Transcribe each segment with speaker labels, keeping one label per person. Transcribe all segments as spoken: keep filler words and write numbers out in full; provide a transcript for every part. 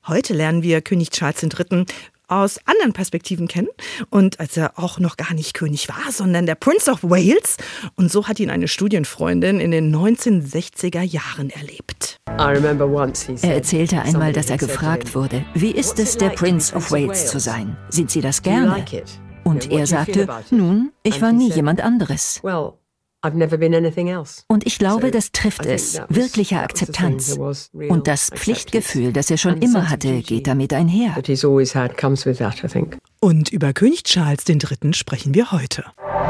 Speaker 1: Heute lernen wir König Charles der Dritte aus anderen Perspektiven kennen. Und als er auch noch gar nicht König war, sondern der Prince of Wales. Und so hat ihn eine Studienfreundin in den neunzehnhundertsechziger Jahren erlebt.
Speaker 2: Er erzählte einmal, dass er gefragt wurde, wie ist es, der Prince of Wales zu sein? Sind Sie das gerne? Und er sagte, nun, ich war nie jemand anderes. Und ich glaube, das trifft es, wirkliche Akzeptanz. Und das Pflichtgefühl, das er schon immer hatte, geht damit einher.
Speaker 1: Und über König Charles der Dritte sprechen wir heute.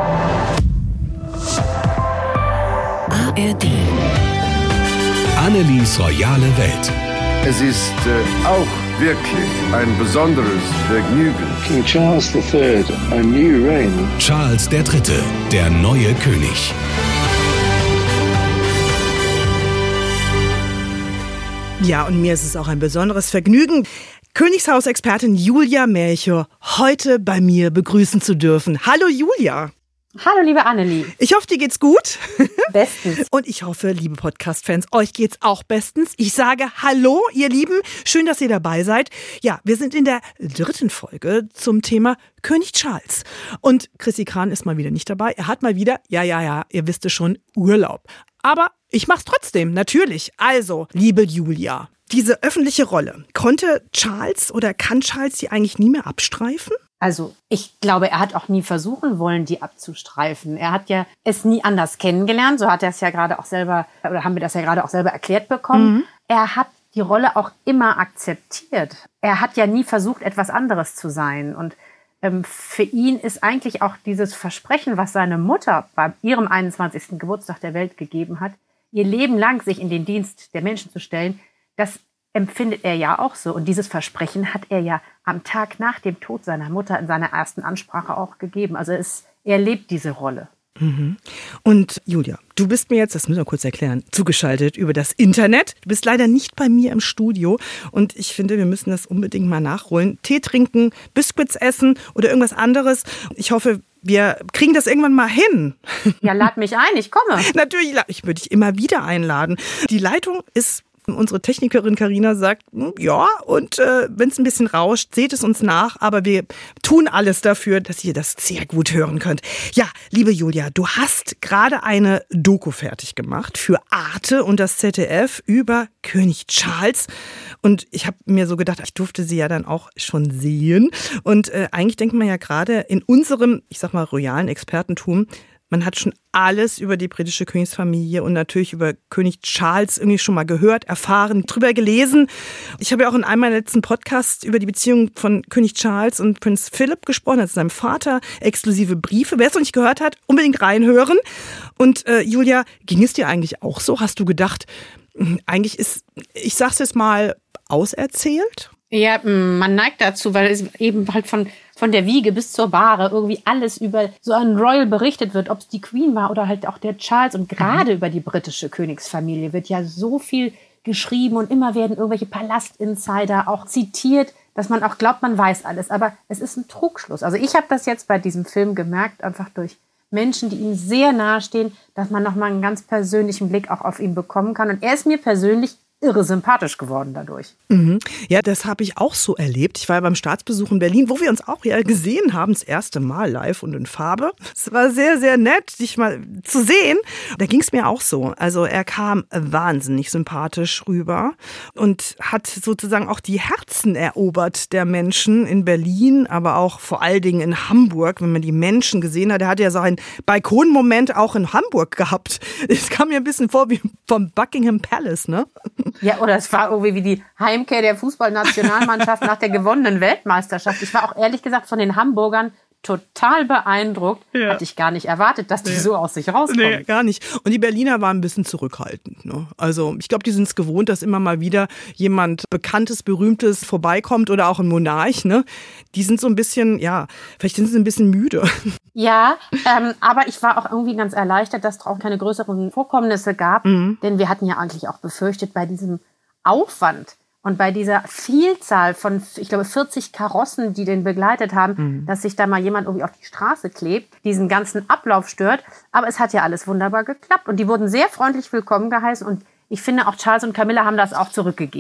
Speaker 2: A R D.
Speaker 3: Annelies royale Welt.
Speaker 4: Es ist äh, auch wirklich ein besonderes Vergnügen.
Speaker 5: King Charles der Dritte, a new reign.
Speaker 3: Charles der Dritte, der neue König.
Speaker 1: Ja, und mir ist es auch ein besonderes Vergnügen, Königshausexpertin Julia Melchior heute bei mir begrüßen zu dürfen. Hallo Julia.
Speaker 6: Hallo liebe Annelie.
Speaker 1: Ich hoffe, dir geht's gut.
Speaker 6: Bestens.
Speaker 1: Und ich hoffe, liebe Podcast-Fans, euch geht's auch bestens. Ich sage Hallo, ihr Lieben. Schön, dass ihr dabei seid. Ja, wir sind in der dritten Folge zum Thema König Charles. Und Chrissy Kran ist mal wieder nicht dabei. Er hat mal wieder, ja, ja, ja, ihr wisst es schon, Urlaub. Aber ich mach's trotzdem, natürlich. Also, liebe Julia, diese öffentliche Rolle, konnte Charles oder kann Charles die eigentlich nie mehr abstreifen?
Speaker 6: Also ich glaube, er hat auch nie versuchen wollen, die abzustreifen. Er hat ja es nie anders kennengelernt, so hat er es ja gerade auch selber, oder haben wir das ja gerade auch selber erklärt bekommen. Mhm. Er hat die Rolle auch immer akzeptiert. Er hat ja nie versucht, etwas anderes zu sein. Und ähm, für ihn ist eigentlich auch dieses Versprechen, was seine Mutter bei ihrem einundzwanzigsten Geburtstag der Welt gegeben hat, ihr Leben lang sich in den Dienst der Menschen zu stellen, das empfindet er ja auch so. Und dieses Versprechen hat er ja am Tag nach dem Tod seiner Mutter in seiner ersten Ansprache auch gegeben. Also es, er lebt diese Rolle.
Speaker 1: Mhm. Und Julia, du bist mir jetzt, das müssen wir kurz erklären, zugeschaltet über das Internet. Du bist leider nicht bei mir im Studio und ich finde, wir müssen das unbedingt mal nachholen. Tee trinken, Biscuits essen oder irgendwas anderes. Ich hoffe, wir kriegen das irgendwann mal hin.
Speaker 6: Ja, lad mich ein, ich komme.
Speaker 1: Natürlich, ich würde dich immer wieder einladen. Die Leitung ist... Unsere Technikerin Carina sagt, ja, und äh, wenn es ein bisschen rauscht, seht es uns nach, aber wir tun alles dafür, dass ihr das sehr gut hören könnt. Ja, liebe Julia, du hast gerade eine Doku fertig gemacht für Arte und das Z D F über König Charles. Und ich habe mir so gedacht, ich durfte sie ja dann auch schon sehen. Und äh, eigentlich denkt man ja gerade in unserem, ich sag mal, royalen Expertentum, man hat schon alles über die britische Königsfamilie und natürlich über König Charles irgendwie schon mal gehört, erfahren, drüber gelesen. Ich habe ja auch in einem meiner letzten Podcasts über die Beziehung von König Charles und Prinz Philip gesprochen, also seinem Vater, exklusive Briefe. Wer es noch nicht gehört hat, unbedingt reinhören. Und äh, Julia, ging es dir eigentlich auch so? Hast du gedacht, eigentlich ist, ich sag's jetzt mal, auserzählt?
Speaker 6: Ja, man neigt dazu, weil es eben halt von, von der Wiege bis zur Bahre irgendwie alles über so einen Royal berichtet wird, ob es die Queen war oder halt auch der Charles. Und gerade mhm. über die britische Königsfamilie wird ja so viel geschrieben und immer werden irgendwelche Palastinsider auch zitiert, dass man auch glaubt, man weiß alles. Aber es ist ein Trugschluss. Also ich habe das jetzt bei diesem Film gemerkt, einfach durch Menschen, die ihm sehr nahestehen, dass man nochmal einen ganz persönlichen Blick auch auf ihn bekommen kann. Und er ist mir persönlich irre sympathisch geworden dadurch.
Speaker 1: Mhm. Ja, das habe ich auch so erlebt. Ich war ja beim Staatsbesuch in Berlin, wo wir uns auch ja gesehen haben, das erste Mal live und in Farbe. Es war sehr, sehr nett, dich mal zu sehen. Da ging es mir auch so. Also er kam wahnsinnig sympathisch rüber und hat sozusagen auch die Herzen erobert der Menschen in Berlin, aber auch vor allen Dingen in Hamburg, wenn man die Menschen gesehen hat. Er hat ja so einen Balkonmoment auch in Hamburg gehabt. Es kam mir ein bisschen vor wie vom Buckingham Palace, ne?
Speaker 6: Ja, oder es war irgendwie wie die Heimkehr der Fußballnationalmannschaft nach der gewonnenen Weltmeisterschaft. Ich war auch ehrlich gesagt von den Hamburgern total beeindruckt. Ja. Hatte ich gar nicht erwartet, dass die nee. so aus sich rauskommen. Nee,
Speaker 1: gar nicht. Und die Berliner waren ein bisschen zurückhaltend. Ne? Also ich glaube, die sind es gewohnt, dass immer mal wieder jemand Bekanntes, Berühmtes vorbeikommt oder auch ein Monarch. Ne? Die sind so ein bisschen, ja, vielleicht sind sie ein bisschen müde.
Speaker 6: Ja, ähm, aber ich war auch irgendwie ganz erleichtert, dass es auch keine größeren Vorkommnisse gab. Mhm. Denn wir hatten ja eigentlich auch befürchtet, bei diesem Aufwand und bei dieser Vielzahl von, ich glaube, vierzig Karossen, die den begleitet haben, mhm. dass sich da mal jemand irgendwie auf die Straße klebt, diesen ganzen Ablauf stört. Aber es hat ja alles wunderbar geklappt. Und die wurden sehr freundlich willkommen geheißen. Und ich finde, auch Charles und Camilla haben das auch zurückgegeben.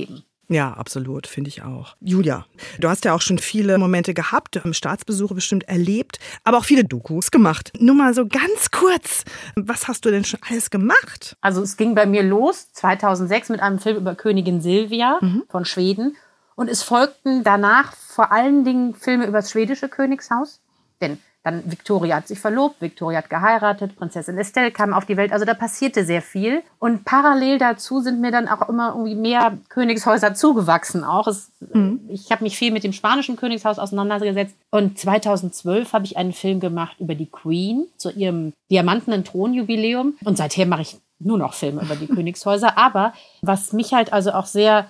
Speaker 1: Ja, absolut, finde ich auch. Julia, du hast ja auch schon viele Momente gehabt, Staatsbesuche bestimmt erlebt, aber auch viele Dokus gemacht. Nur mal so ganz kurz, was hast du denn schon alles gemacht?
Speaker 6: Also es ging bei mir los zweitausendsechs mit einem Film über Königin Silvia mhm. von Schweden. Und es folgten danach vor allen Dingen Filme über das schwedische Königshaus. Denn dann Victoria hat sich verlobt, Victoria hat geheiratet, Prinzessin Estelle kam auf die Welt. Also da passierte sehr viel. Und parallel dazu sind mir dann auch immer irgendwie mehr Königshäuser zugewachsen. Auch es, mhm. Ich habe mich viel mit dem spanischen Königshaus auseinandergesetzt. Und zweitausendzwölf habe ich einen Film gemacht über die Queen zu ihrem diamantenen Thronjubiläum. Und seither mache ich nur noch Filme über die Königshäuser. Aber was mich halt also auch sehr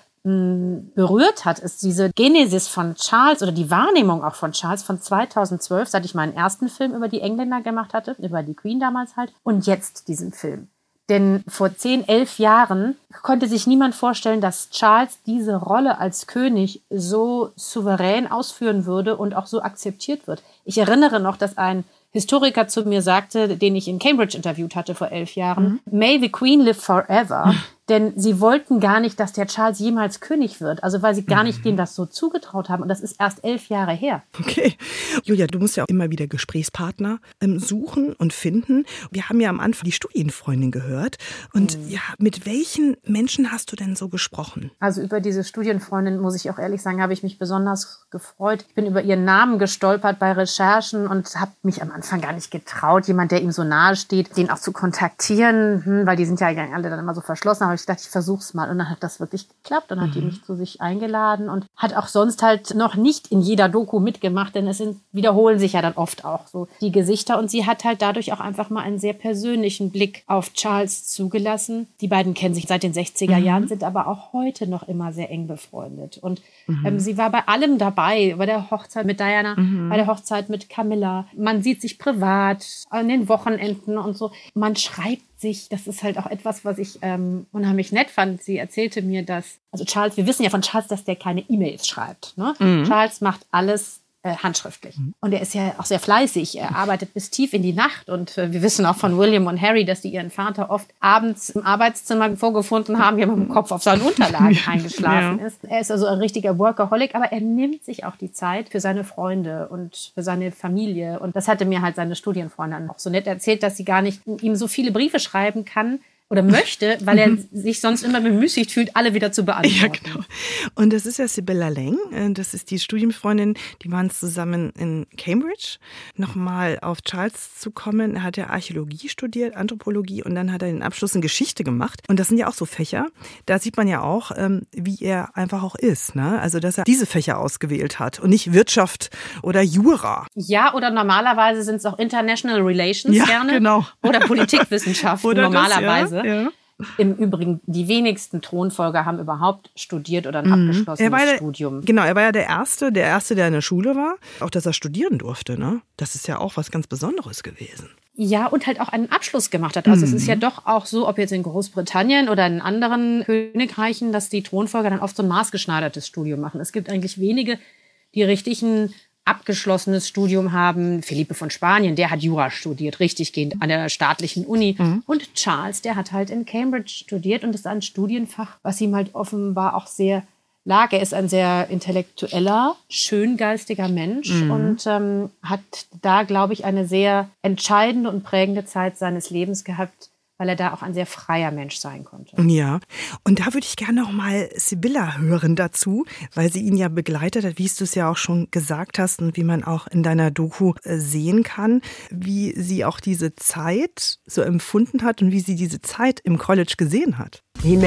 Speaker 6: berührt hat, ist diese Genesis von Charles oder die Wahrnehmung auch von Charles von zweitausendzwölf, seit ich meinen ersten Film über die Engländer gemacht hatte, über die Queen damals halt, und jetzt diesen Film. Denn vor zehn, elf Jahren konnte sich niemand vorstellen, dass Charles diese Rolle als König so souverän ausführen würde und auch so akzeptiert wird. Ich erinnere noch, dass ein Historiker zu mir sagte, den ich in Cambridge interviewt hatte vor elf Jahren, mhm. May the Queen live forever. Denn sie wollten gar nicht, dass der Charles jemals König wird. Also weil sie gar nicht dem das so zugetraut haben. Und das ist erst elf Jahre her.
Speaker 1: Okay. Julia, du musst ja auch immer wieder Gesprächspartner ähm, suchen und finden. Wir haben ja am Anfang die Studienfreundin gehört. Und mhm. ja, mit welchen Menschen hast du denn so gesprochen?
Speaker 6: Also über diese Studienfreundin, muss ich auch ehrlich sagen, habe ich mich besonders gefreut. Ich bin über ihren Namen gestolpert bei Recherchen und habe mich am Anfang gar nicht getraut, jemand, der ihm so nahe steht, den auch zu kontaktieren. Hm, weil die sind ja alle dann immer so verschlossen. Aber ich dachte, ich versuch's mal. Und dann hat das wirklich geklappt. Dann hat mhm. die mich zu sich eingeladen und hat auch sonst halt noch nicht in jeder Doku mitgemacht, denn es sind, wiederholen sich ja dann oft auch so die Gesichter. Und sie hat halt dadurch auch einfach mal einen sehr persönlichen Blick auf Charles zugelassen. Die beiden kennen sich seit den sechziger Jahren, mhm. sind aber auch heute noch immer sehr eng befreundet. Und mhm. ähm, sie war bei allem dabei, bei der Hochzeit mit Diana, mhm. bei der Hochzeit mit Camilla. Man sieht sich privat, an den Wochenenden und so. Man schreibt sich, das ist halt auch etwas, was ich ähm, unheimlich nett fand. Sie erzählte mir, dass, also Charles, wir wissen ja von Charles, dass der keine E-Mails schreibt. Ne? Mhm. Charles macht alles äh, handschriftlich. Mhm. Und er ist ja auch sehr fleißig. Er arbeitet bis tief in die Nacht. Und äh, wir wissen auch von William und Harry, dass die ihren Vater oft abends im Arbeitszimmer vorgefunden haben, der mit dem Kopf auf seinen Unterlagen eingeschlafen ja. ist. Er ist also ein richtiger Workaholic, aber er nimmt sich auch die Zeit für seine Freunde und für seine Familie. Und das hatte mir halt seine Studienfreundin auch so nett erzählt, dass sie gar nicht ihm so viele Briefe schreiben kann, oder möchte, weil er sich sonst immer bemüßigt fühlt, alle wieder zu beantworten. Ja, genau.
Speaker 1: Und das ist ja Sibylla Leng, das ist die Studienfreundin, die waren zusammen in Cambridge. Nochmal auf Charles zu kommen, er hat ja Archäologie studiert, Anthropologie und dann hat er den Abschluss in Geschichte gemacht. Und das sind ja auch so Fächer, da sieht man ja auch, wie er einfach auch ist. Ne? Also, dass er diese Fächer ausgewählt hat und nicht Wirtschaft oder Jura.
Speaker 6: Ja, oder normalerweise sind es auch International Relations
Speaker 1: ja,
Speaker 6: gerne.
Speaker 1: Genau.
Speaker 6: Oder Politikwissenschaften oder normalerweise.
Speaker 1: Das, ja. Ja.
Speaker 6: Im Übrigen, die wenigsten Thronfolger haben überhaupt studiert oder ein mhm. abgeschlossenes
Speaker 1: er war der,
Speaker 6: Studium.
Speaker 1: Genau, er war ja der Erste, der Erste, der in der Schule war. Auch, dass er studieren durfte, ne? Das ist ja auch was ganz Besonderes gewesen.
Speaker 6: Ja, und halt auch einen Abschluss gemacht hat. Also mhm. es ist ja doch auch so, ob jetzt in Großbritannien oder in anderen Königreichen, dass die Thronfolger dann oft so ein maßgeschneidertes Studium machen. Es gibt eigentlich wenige, die richtig ein abgeschlossenes Studium haben. Philippe von Spanien, der hat Jura studiert, richtig gehend an der staatlichen Uni. Mhm. Und Charles, der hat halt in Cambridge studiert und ist ein Studienfach, was ihm halt offenbar auch sehr lag. Er ist ein sehr intellektueller, schöngeistiger Mensch mhm. und ähm, hat da, glaube ich, eine sehr entscheidende und prägende Zeit seines Lebens gehabt, weil er da auch ein sehr freier Mensch sein konnte.
Speaker 1: Ja, und da würde ich gerne noch mal Sibylla hören dazu, weil sie ihn ja begleitet hat, wie du es ja auch schon gesagt hast und wie man auch in deiner Doku sehen kann, wie sie auch diese Zeit so empfunden hat und wie sie diese Zeit im College gesehen hat.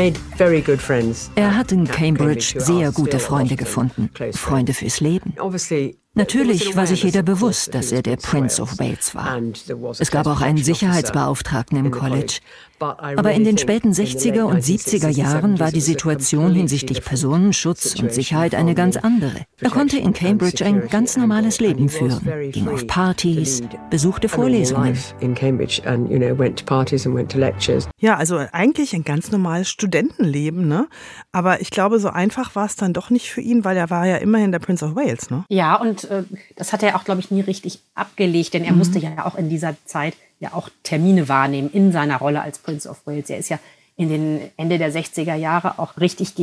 Speaker 2: Er hat in Cambridge sehr gute Freunde gefunden, Freunde fürs Leben. Natürlich war sich jeder bewusst, dass er der Prince of Wales war. Es gab auch einen Sicherheitsbeauftragten im College. Aber in den späten sechziger und siebziger Jahren war die Situation hinsichtlich Personenschutz und Sicherheit eine ganz andere. Er konnte in Cambridge ein ganz normales Leben führen, ging auf Partys, besuchte Vorlesungen.
Speaker 1: Ja, also eigentlich ein ganz normales Studentenleben, ne? Aber ich glaube, so einfach war es dann doch nicht für ihn, weil er war ja immerhin der Prince of Wales, ne?
Speaker 6: Ja, und äh, das hat er auch, glaube ich, nie richtig abgelegt, denn er mhm. musste ja auch in dieser Zeit ja auch Termine wahrnehmen in seiner Rolle als Prince of Wales. Er ist ja in den Ende der sechziger Jahre auch richtig gehend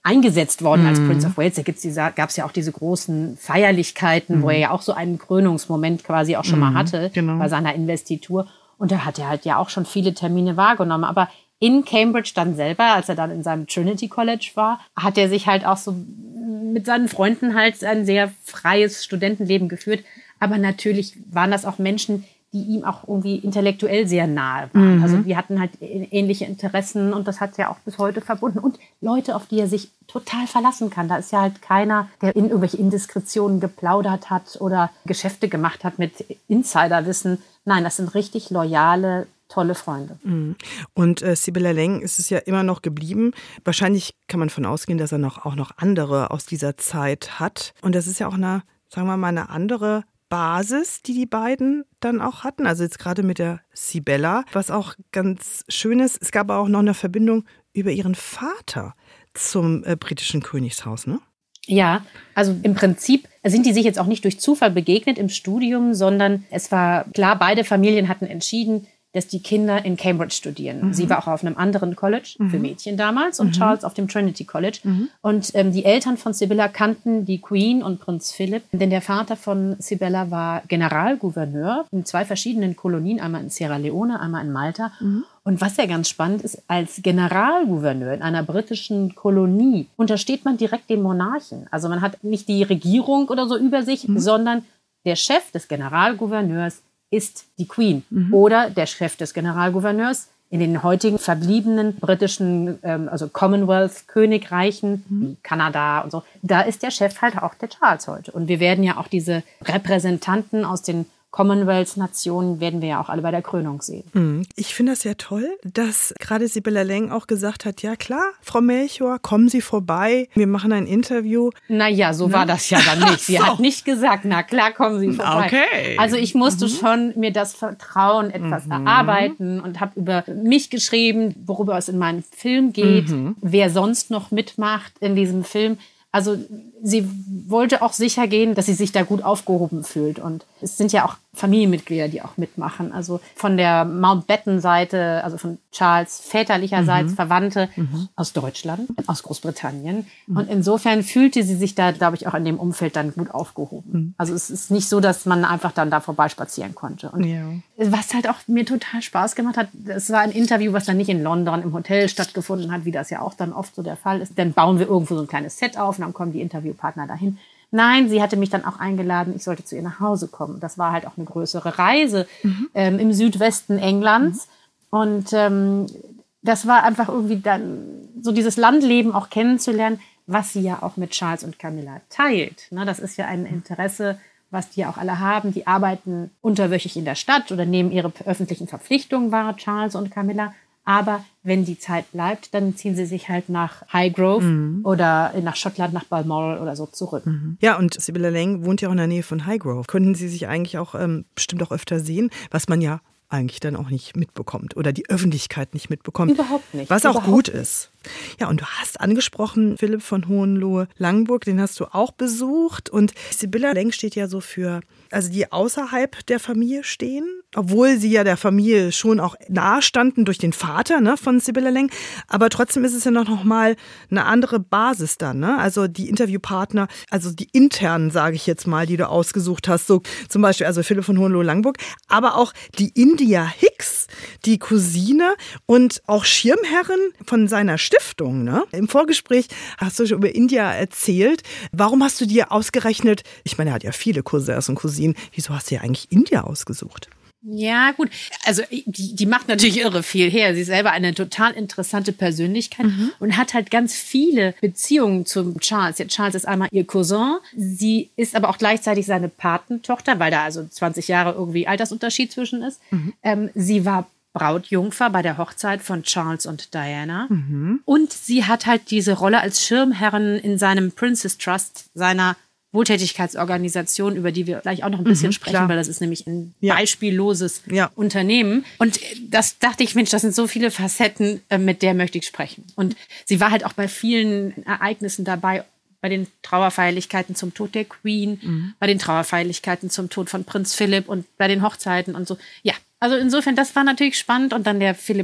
Speaker 6: eingesetzt worden mhm. als Prince of Wales. Da gab es ja auch diese großen Feierlichkeiten, mhm. wo er ja auch so einen Krönungsmoment quasi auch schon mhm. mal hatte genau. bei seiner Investitur. Und da hat er halt ja auch schon viele Termine wahrgenommen. Aber in Cambridge dann selber, als er dann in seinem Trinity College war, hat er sich halt auch so mit seinen Freunden halt ein sehr freies Studentenleben geführt. Aber natürlich waren das auch Menschen, die ihm auch irgendwie intellektuell sehr nahe waren. Mhm. Also die hatten halt ähnliche Interessen und das hat ja auch bis heute verbunden. Und Leute, auf die er sich total verlassen kann. Da ist ja halt keiner, der in irgendwelche Indiskretionen geplaudert hat oder Geschäfte gemacht hat mit Insiderwissen. Nein, das sind richtig loyale, tolle Freunde.
Speaker 1: Und äh, Sibylla Lang ist es ja immer noch geblieben. Wahrscheinlich kann man davon ausgehen, dass er noch, auch noch andere aus dieser Zeit hat. Und das ist ja auch eine, sagen wir mal, eine andere Basis, die die beiden dann auch hatten. Also jetzt gerade mit der Sibylla. Was auch ganz schön ist, es gab auch noch eine Verbindung über ihren Vater zum äh, britischen Königshaus, ne?
Speaker 6: Ja, also im Prinzip sind die sich jetzt auch nicht durch Zufall begegnet im Studium, sondern es war klar, beide Familien hatten entschieden, dass die Kinder in Cambridge studieren. Mhm. Sie war auch auf einem anderen College mhm. für Mädchen damals und mhm. Charles auf dem Trinity College. Mhm. Und ähm, die Eltern von Sibylla kannten die Queen und Prinz Philipp, denn der Vater von Sibylla war Generalgouverneur in zwei verschiedenen Kolonien, einmal in Sierra Leone, einmal in Malta. Mhm. Und was ja ganz spannend ist, als Generalgouverneur in einer britischen Kolonie untersteht man direkt dem Monarchen. Also man hat nicht die Regierung oder so über sich, mhm. sondern der Chef des Generalgouverneurs ist die Queen mhm. oder der Chef des Generalgouverneurs in den heutigen verbliebenen britischen, ähm, also Commonwealth-Königreichen, mhm. wie Kanada und so. Da ist der Chef halt auch der Charles heute. Und wir werden ja auch diese Repräsentanten aus den Commonwealth-Nationen werden wir ja auch alle bei der Krönung sehen.
Speaker 1: Ich finde das ja toll, dass gerade Sibylla Lang auch gesagt hat, ja klar, Frau Melchior, kommen Sie vorbei, wir machen ein Interview.
Speaker 6: Naja, so na? war das ja dann nicht. Sie so. hat nicht gesagt, na klar, kommen Sie vorbei.
Speaker 1: Okay.
Speaker 6: Also ich musste mhm. schon mir das Vertrauen etwas mhm. erarbeiten und habe über mich geschrieben, worüber es in meinem Film geht, mhm. wer sonst noch mitmacht in diesem Film. Also sie wollte auch sicher gehen, dass sie sich da gut aufgehoben fühlt. Und es sind ja auch Familienmitglieder, die auch mitmachen. Also von der Mountbatten-Seite, also von Charles väterlicherseits, mhm. Verwandte mhm. aus Deutschland, aus Großbritannien. Mhm. Und insofern fühlte sie sich da, glaube ich, auch in dem Umfeld dann gut aufgehoben. Mhm. Also es ist nicht so, dass man einfach dann da vorbeispazieren konnte. Und ja. was halt auch mir total Spaß gemacht hat, es war ein Interview, was dann nicht in London im Hotel stattgefunden hat, wie das ja auch dann oft so der Fall ist. Dann bauen wir irgendwo so ein kleines Set auf und dann kommen die Interviewpartner dahin. Nein, sie hatte mich dann auch eingeladen, ich sollte zu ihr nach Hause kommen. Das war halt auch eine größere Reise mhm. ähm, im Südwesten Englands. Mhm. Und ähm, das war einfach irgendwie dann so dieses Landleben auch kennenzulernen, was sie ja auch mit Charles und Camilla teilt. Ne, das ist ja ein Interesse, was die ja auch alle haben. Die arbeiten unterwöchig in der Stadt oder nehmen ihre öffentlichen Verpflichtungen wahr, Charles und Camilla. Aber wenn die Zeit bleibt, dann ziehen sie sich halt nach Highgrove mhm. oder nach Schottland, nach Balmoral oder so zurück.
Speaker 1: Mhm. Ja, und Sibylla Lang wohnt ja auch in der Nähe von Highgrove. Könnten Sie sich eigentlich auch ähm, bestimmt auch öfter sehen, was man ja eigentlich dann auch nicht mitbekommt oder die Öffentlichkeit nicht mitbekommt.
Speaker 6: Überhaupt nicht.
Speaker 1: Was auch
Speaker 6: Überhaupt
Speaker 1: gut ist. Ja, und du hast angesprochen, Philipp von Hohenlohe-Langenburg, den hast du auch besucht. Und Sibylla Lang steht ja so für, also die außerhalb der Familie stehen, obwohl sie ja der Familie schon auch nahe standen durch den Vater, ne, von Sibylla Lang. Aber trotzdem ist es ja noch mal eine andere Basis dann, ne? Also die Interviewpartner, also die internen, sage ich jetzt mal, die du ausgesucht hast, so zum Beispiel also Philipp von Hohenlohe-Langenburg, aber auch die India Hicks, die Cousine und auch Schirmherrin von seiner Stiftung, ne? Im Vorgespräch hast du schon über India erzählt. Warum hast du dir ausgerechnet, ich meine, er hat ja viele Cousins und Cousinen, wieso hast du dir eigentlich India ausgesucht?
Speaker 6: Ja, gut. Also die, die macht natürlich irre viel her. Sie ist selber eine total interessante Persönlichkeit mhm. und hat halt ganz viele Beziehungen zum Charles. Ja, Charles ist einmal ihr Cousin. Sie ist aber auch gleichzeitig seine Patentochter, weil da also zwanzig Jahre irgendwie Altersunterschied zwischen ist. Mhm. Ähm, sie war Brautjungfer bei der Hochzeit von Charles und Diana. Mhm. Und sie hat halt diese Rolle als Schirmherrin in seinem Princess Trust, seiner Wohltätigkeitsorganisation, über die wir gleich auch noch ein bisschen mhm, sprechen, klar. weil das ist nämlich ein ja. beispielloses ja. Unternehmen. Und das dachte ich, Mensch, das sind so viele Facetten, mit der möchte ich sprechen. Und sie war halt auch bei vielen Ereignissen dabei, bei den Trauerfeierlichkeiten zum Tod der Queen, mhm. bei den Trauerfeierlichkeiten zum Tod von Prinz Philipp und bei den Hochzeiten und so. Ja, also insofern, das war natürlich spannend. Und dann der Philipp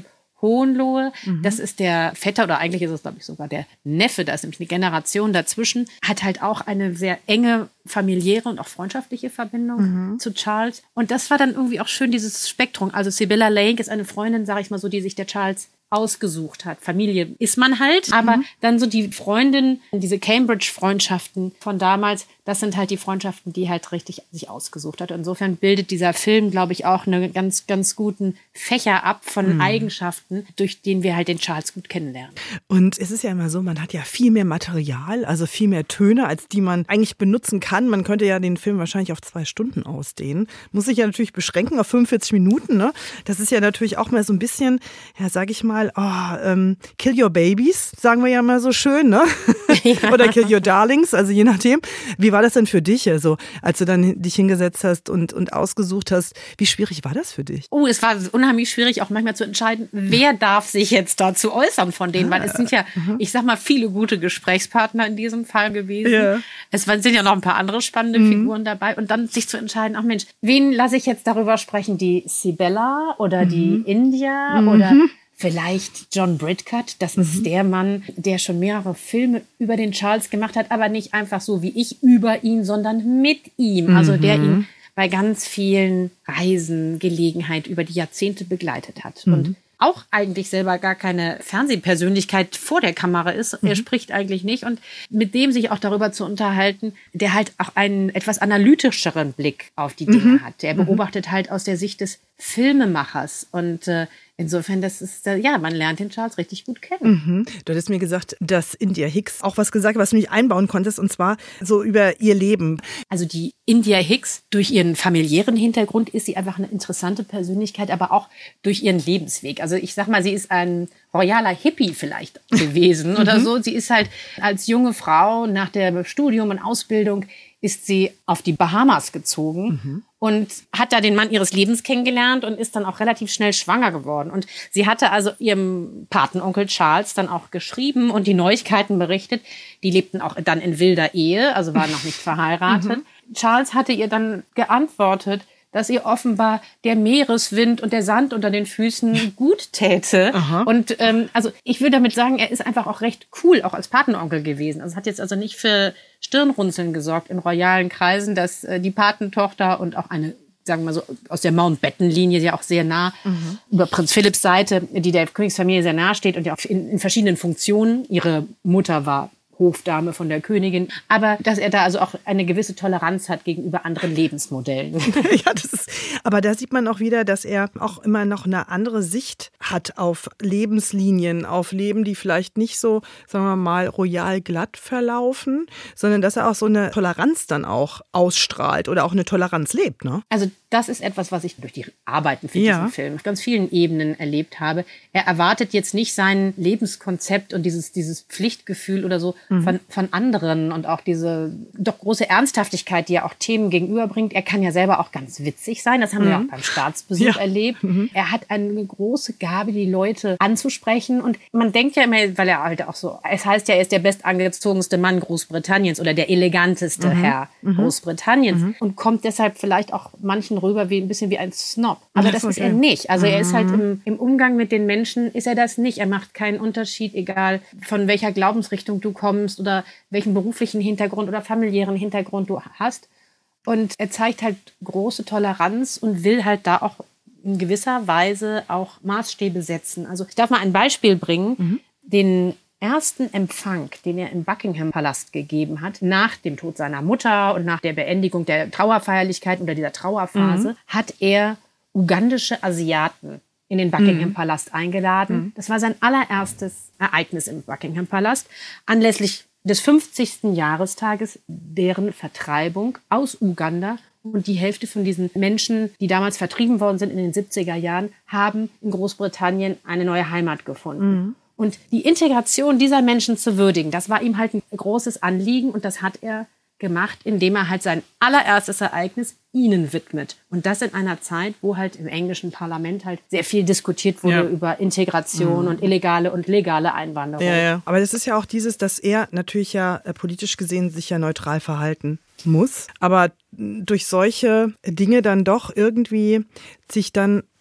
Speaker 6: Hohenlohe. Mhm. Das ist der Vetter, oder eigentlich ist es, glaube ich, sogar der Neffe, da ist nämlich eine Generation dazwischen, hat halt auch eine sehr enge familiäre und auch freundschaftliche Verbindung mhm. zu Charles. Und das war dann irgendwie auch schön, dieses Spektrum. Also Sibylla Lake ist eine Freundin, sage ich mal so, die sich der Charles ausgesucht hat. Familie ist man halt, aber mhm. dann so die Freundin, diese Cambridge-Freundschaften von damals, das sind halt die Freundschaften, die halt richtig sich ausgesucht hat. Insofern bildet dieser Film, glaube ich, auch einen ganz, ganz guten Fächer ab von mhm. Eigenschaften, durch den wir halt den Charles gut kennenlernen.
Speaker 1: Und es ist ja immer so, man hat ja viel mehr Material, also viel mehr Töne, als die man eigentlich benutzen kann. Man könnte ja den Film wahrscheinlich auf zwei Stunden ausdehnen. Muss sich ja natürlich beschränken auf fünfundvierzig Minuten. Ne? Das ist ja natürlich auch mal so ein bisschen, ja, sage ich mal, oh, ähm, Kill Your Babies, sagen wir ja mal so schön, ne? Ja. Oder Kill Your Darlings, also je nachdem. Wie war das denn für dich, also, als du dann dich hingesetzt hast und, und ausgesucht hast? Wie schwierig war das für dich?
Speaker 6: Oh, es war unheimlich schwierig, auch manchmal zu entscheiden, wer darf sich jetzt dazu äußern von denen, weil es sind ja, mhm. ich sag mal, viele gute Gesprächspartner in diesem Fall gewesen. Ja. Es sind ja noch ein paar andere spannende mhm. Figuren dabei und dann sich zu entscheiden, ach Mensch, wen lasse ich jetzt darüber sprechen? Die Sibylla oder mhm. die India mhm. oder vielleicht John Bridcut, das mhm. ist der Mann, der schon mehrere Filme über den Charles gemacht hat, aber nicht einfach so wie ich über ihn, sondern mit ihm. Mhm. Also der ihn bei ganz vielen Reisen, Gelegenheit über die Jahrzehnte begleitet hat. Mhm. Und auch eigentlich selber gar keine Fernsehpersönlichkeit vor der Kamera ist. Mhm. Er spricht eigentlich nicht. Und mit dem sich auch darüber zu unterhalten, der halt auch einen etwas analytischeren Blick auf die Dinge mhm. hat. Der beobachtet halt aus der Sicht des Filmemachers. Und äh, insofern, das ist, äh, ja, man lernt den Charles richtig gut kennen.
Speaker 1: Mhm. Du hattest mir gesagt, dass India Hicks auch was gesagt hat, was du nicht einbauen konntest, und zwar so über ihr Leben.
Speaker 6: Also die India Hicks, durch ihren familiären Hintergrund ist sie einfach eine interessante Persönlichkeit, aber auch durch ihren Lebensweg. Also ich sag mal, sie ist ein royaler Hippie vielleicht gewesen oder so. Sie ist halt als junge Frau nach der Studium und Ausbildung ist sie auf die Bahamas gezogen mhm. und hat da den Mann ihres Lebens kennengelernt und ist dann auch relativ schnell schwanger geworden. Und sie hatte also ihrem Patenonkel Charles dann auch geschrieben und die Neuigkeiten berichtet. Die lebten auch dann in wilder Ehe, also waren noch nicht verheiratet. Mhm. Charles hatte ihr dann geantwortet, dass ihr offenbar der Meereswind und der Sand unter den Füßen gut täte. Aha. Und ähm, also ich würde damit sagen, er ist einfach auch recht cool, auch als Patenonkel gewesen. Also es hat jetzt also nicht für Stirnrunzeln gesorgt in royalen Kreisen, dass äh, die Patentochter und auch eine, sagen wir mal so, aus der Mountbatten-Linie ja auch sehr nah, mhm. über Prinz Philipps Seite, die der Königsfamilie sehr nahe steht und ja auch in, in verschiedenen Funktionen. Ihre Mutter war Hofdame von der Königin, aber dass er da also auch eine gewisse Toleranz hat gegenüber anderen Lebensmodellen.
Speaker 1: Ja, das ist, aber da sieht man auch wieder, dass er auch immer noch eine andere Sicht hat auf Lebenslinien, auf Leben, die vielleicht nicht so, sagen wir mal, royal glatt verlaufen, sondern dass er auch so eine Toleranz dann auch ausstrahlt oder auch eine Toleranz lebt, ne?
Speaker 6: Also das ist etwas, was ich durch die Arbeiten für ja. diesen Film auf ganz vielen Ebenen erlebt habe. Er erwartet jetzt nicht sein Lebenskonzept und dieses, dieses Pflichtgefühl oder so mhm. von, von anderen und auch diese doch große Ernsthaftigkeit, die er auch Themen gegenüberbringt. Er kann ja selber auch ganz witzig sein. Das haben mhm. wir auch beim Staatsbesuch ja. erlebt. Mhm. Er hat eine große Gabe, die Leute anzusprechen. Und man denkt ja immer, weil er halt auch so, es heißt ja, er ist der bestangezogenste Mann Großbritanniens oder der eleganteste mhm. Herr mhm. Großbritanniens mhm. und kommt deshalb vielleicht auch manchen rüber wie ein bisschen wie ein Snob. Aber das, das ist okay. er nicht. Also mhm. er ist halt im, im Umgang mit den Menschen, ist er das nicht. Er macht keinen Unterschied, egal von welcher Glaubensrichtung du kommst oder welchen beruflichen Hintergrund oder familiären Hintergrund du hast. Und er zeigt halt große Toleranz und will halt da auch in gewisser Weise auch Maßstäbe setzen. Also ich darf mal ein Beispiel bringen. Mhm. Den ersten Empfang, den er im Buckingham-Palast gegeben hat, nach dem Tod seiner Mutter und nach der Beendigung der Trauerfeierlichkeit oder dieser Trauerphase, mhm. hat er ugandische Asiaten in den Buckingham-Palast eingeladen. Mhm. Das war sein allererstes Ereignis im Buckingham-Palast, anlässlich des fünfzigsten Jahrestages deren Vertreibung aus Uganda. Und die Hälfte von diesen Menschen, die damals vertrieben worden sind in den siebziger Jahren, haben in Großbritannien eine neue Heimat gefunden. Mhm. Und die Integration dieser Menschen zu würdigen, das war ihm halt ein großes Anliegen und das hat er gemacht, indem er halt sein allererstes Ereignis ihnen widmet. Und das in einer Zeit, wo halt im englischen Parlament halt sehr viel diskutiert wurde ja. über Integration mhm. und illegale und legale Einwanderung.
Speaker 1: Ja, ja. Aber das ist ja auch dieses, dass er natürlich ja äh, politisch gesehen sich ja neutral verhalten muss, aber durch solche Dinge dann doch irgendwie sich dann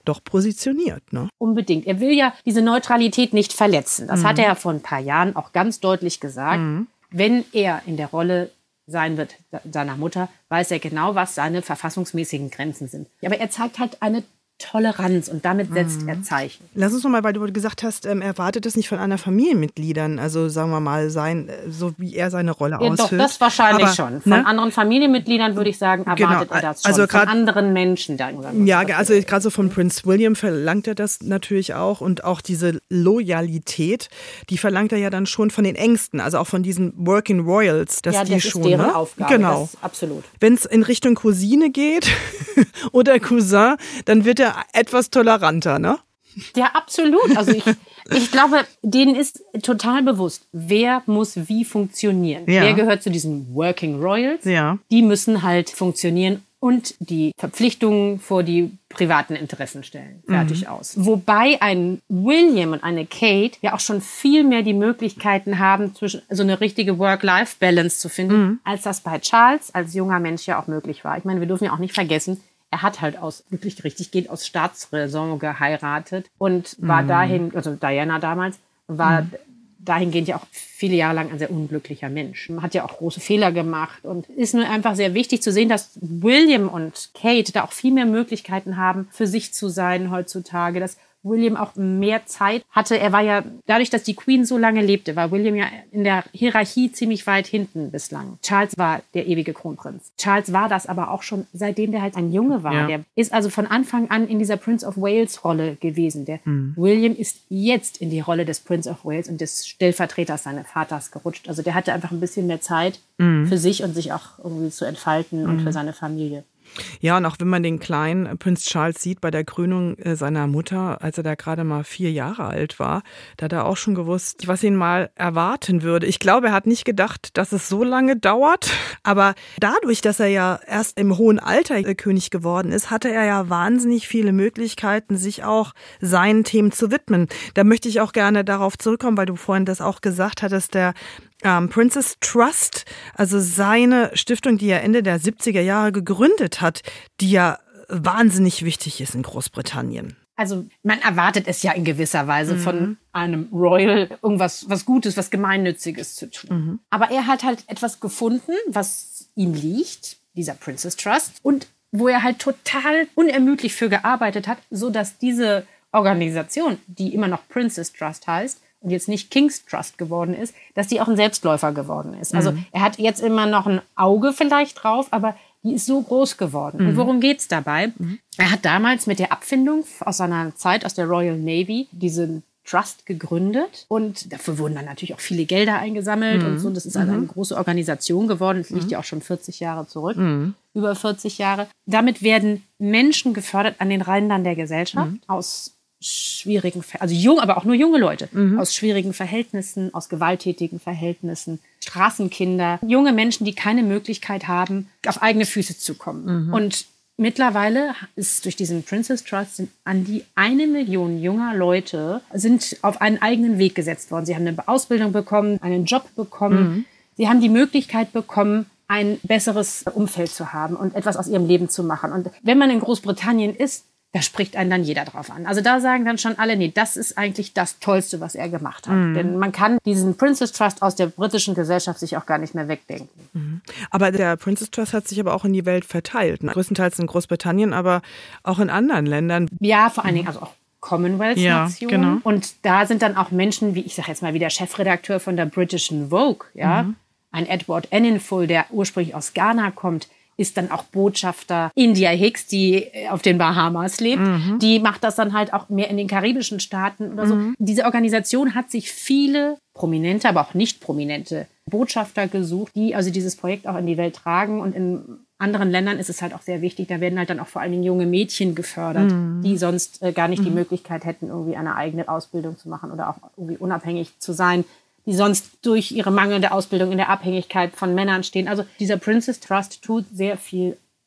Speaker 1: doch positioniert, ne?
Speaker 6: Unbedingt. Er will ja diese Neutralität nicht verletzen. Das mhm. hat er ja vor ein paar Jahren auch ganz deutlich gesagt. Mhm. Wenn er in der Rolle sein wird seiner Mutter, weiß er genau, was seine verfassungsmäßigen Grenzen sind. Aber er zeigt halt eine Toleranz und damit setzt mhm. er Zeichen.
Speaker 1: Lass uns noch mal, weil du gesagt hast, ähm, er erwartet es nicht von anderen Familienmitgliedern, also sagen wir mal, sein, so wie er seine Rolle ja, ausfüllt.
Speaker 6: Doch, das wahrscheinlich aber, schon. Von ne? anderen Familienmitgliedern würde ich sagen, erwartet genau. er das schon. Also grad, von anderen Menschen. Dann
Speaker 1: ja, also gerade so von Prince William verlangt er das natürlich auch und auch diese Loyalität, die verlangt er ja dann schon von den Engsten, also auch von diesen Working Royals, dass
Speaker 6: ja,
Speaker 1: die
Speaker 6: das
Speaker 1: schon.
Speaker 6: Ist deren
Speaker 1: ne?
Speaker 6: Aufgabe,
Speaker 1: genau.
Speaker 6: Das, absolut.
Speaker 1: Wenn es in Richtung Cousine geht oder Cousin, dann wird er etwas toleranter, ne?
Speaker 6: Ja, absolut. Also ich, ich glaube, denen ist total bewusst, wer muss wie funktionieren. Ja. Wer gehört zu diesen Working Royals?
Speaker 1: Ja.
Speaker 6: Die müssen halt funktionieren und die Verpflichtungen vor die privaten Interessen stellen. Fertig mhm. aus. Wobei ein William und eine Kate ja auch schon viel mehr die Möglichkeiten haben, zwischen so eine richtige Work-Life-Balance zu finden, mhm. als das bei Charles als junger Mensch ja auch möglich war. Ich meine, wir dürfen ja auch nicht vergessen, er hat halt aus, wirklich richtig geht, aus Staatsräson geheiratet und war mhm. dahin, also Diana damals, war mhm. dahingehend ja auch viele Jahre lang ein sehr unglücklicher Mensch. Hat ja auch große Fehler gemacht und ist nur einfach sehr wichtig zu sehen, dass William und Kate da auch viel mehr Möglichkeiten haben, für sich zu sein heutzutage, dass William auch mehr Zeit hatte. Er war ja, dadurch, dass die Queen so lange lebte, war William ja in der Hierarchie ziemlich weit hinten bislang. Charles war der ewige Kronprinz. Charles war das aber auch schon, seitdem der halt ein Junge war. Ja. Der ist also von Anfang an in dieser Prince of Wales Rolle gewesen. Der mhm. William ist jetzt in die Rolle des Prince of Wales und des Stellvertreters seines Vaters gerutscht. Also der hatte einfach ein bisschen mehr Zeit mhm. für sich und sich auch irgendwie zu entfalten mhm. und für seine Familie.
Speaker 1: Ja, und auch wenn man den kleinen Prinz Charles sieht bei der Krönung seiner Mutter, als er da gerade mal vier Jahre alt war, da hat er auch schon gewusst, was ihn mal erwarten würde. Ich glaube, er hat nicht gedacht, dass es so lange dauert, aber dadurch, dass er ja erst im hohen Alter König geworden ist, hatte er ja wahnsinnig viele Möglichkeiten, sich auch seinen Themen zu widmen. Da möchte ich auch gerne darauf zurückkommen, weil du vorhin das auch gesagt hattest, der Ähm, Prince's Trust, also seine Stiftung, die er Ende der siebziger Jahre gegründet hat, die ja wahnsinnig wichtig ist in Großbritannien.
Speaker 6: Also man erwartet es ja in gewisser Weise mhm. von einem Royal, irgendwas was Gutes, was Gemeinnütziges zu tun. Mhm. Aber er hat halt etwas gefunden, was ihm liegt, dieser Prince's Trust, und wo er halt total unermüdlich für gearbeitet hat, sodass diese Organisation, die immer noch Prince's Trust heißt, und jetzt nicht King's Trust geworden ist, dass die auch ein Selbstläufer geworden ist. Also mhm. er hat jetzt immer noch ein Auge vielleicht drauf, aber die ist so groß geworden. Mhm. Und worum geht's dabei? Mhm. Er hat damals mit der Abfindung aus seiner Zeit aus der Royal Navy diesen Trust gegründet und dafür wurden dann natürlich auch viele Gelder eingesammelt mhm. und so. Das ist also eine große Organisation geworden. Das liegt mhm. ja auch schon vierzig Jahre zurück, mhm. über vierzig Jahre. Damit werden Menschen gefördert an den Rändern der Gesellschaft mhm. aus schwierigen, also jung, aber auch nur junge Leute, mhm. aus schwierigen Verhältnissen, aus gewalttätigen Verhältnissen, Straßenkinder, junge Menschen, die keine Möglichkeit haben, auf eigene Füße zu kommen. Mhm. Und mittlerweile ist durch diesen Prince's Trust sind an die eine Million junger Leute sind auf einen eigenen Weg gesetzt worden. Sie haben eine Ausbildung bekommen, einen Job bekommen. Mhm. Sie haben die Möglichkeit bekommen, ein besseres Umfeld zu haben und etwas aus ihrem Leben zu machen. Und wenn man in Großbritannien ist, da spricht einen dann jeder drauf an. Also da sagen dann schon alle, nee, das ist eigentlich das Tollste, was er gemacht hat. Mhm. Denn man kann diesen Prince's Trust aus der britischen Gesellschaft sich auch gar nicht mehr wegdenken.
Speaker 1: Mhm. Aber der Prince's Trust hat sich aber auch in die Welt verteilt. Ne? Größtenteils in Großbritannien, aber auch in anderen Ländern.
Speaker 6: Ja, vor allen Dingen also auch Commonwealth-Nationen. Ja, genau. Und da sind dann auch Menschen, wie ich sage jetzt mal, wie der Chefredakteur von der britischen Vogue, ja, mhm. ein Edward Enninful, der ursprünglich aus Ghana kommt, ist dann auch Botschafter. India Hicks, die auf den Bahamas lebt, mhm. die macht das dann halt auch mehr in den karibischen Staaten oder so. Mhm. Diese Organisation hat sich viele prominente, aber auch nicht prominente Botschafter gesucht, die also dieses Projekt auch in die Welt tragen. Und in anderen Ländern ist es halt auch sehr wichtig, da werden halt dann auch vor allen Dingen junge Mädchen gefördert, mhm. die sonst äh, gar nicht mhm. die Möglichkeit hätten, irgendwie eine eigene Ausbildung zu machen oder auch irgendwie unabhängig zu sein, die sonst durch ihre mangelnde Ausbildung in der Abhängigkeit von Männern stehen. Also dieser Prince's Trust tut sehr viel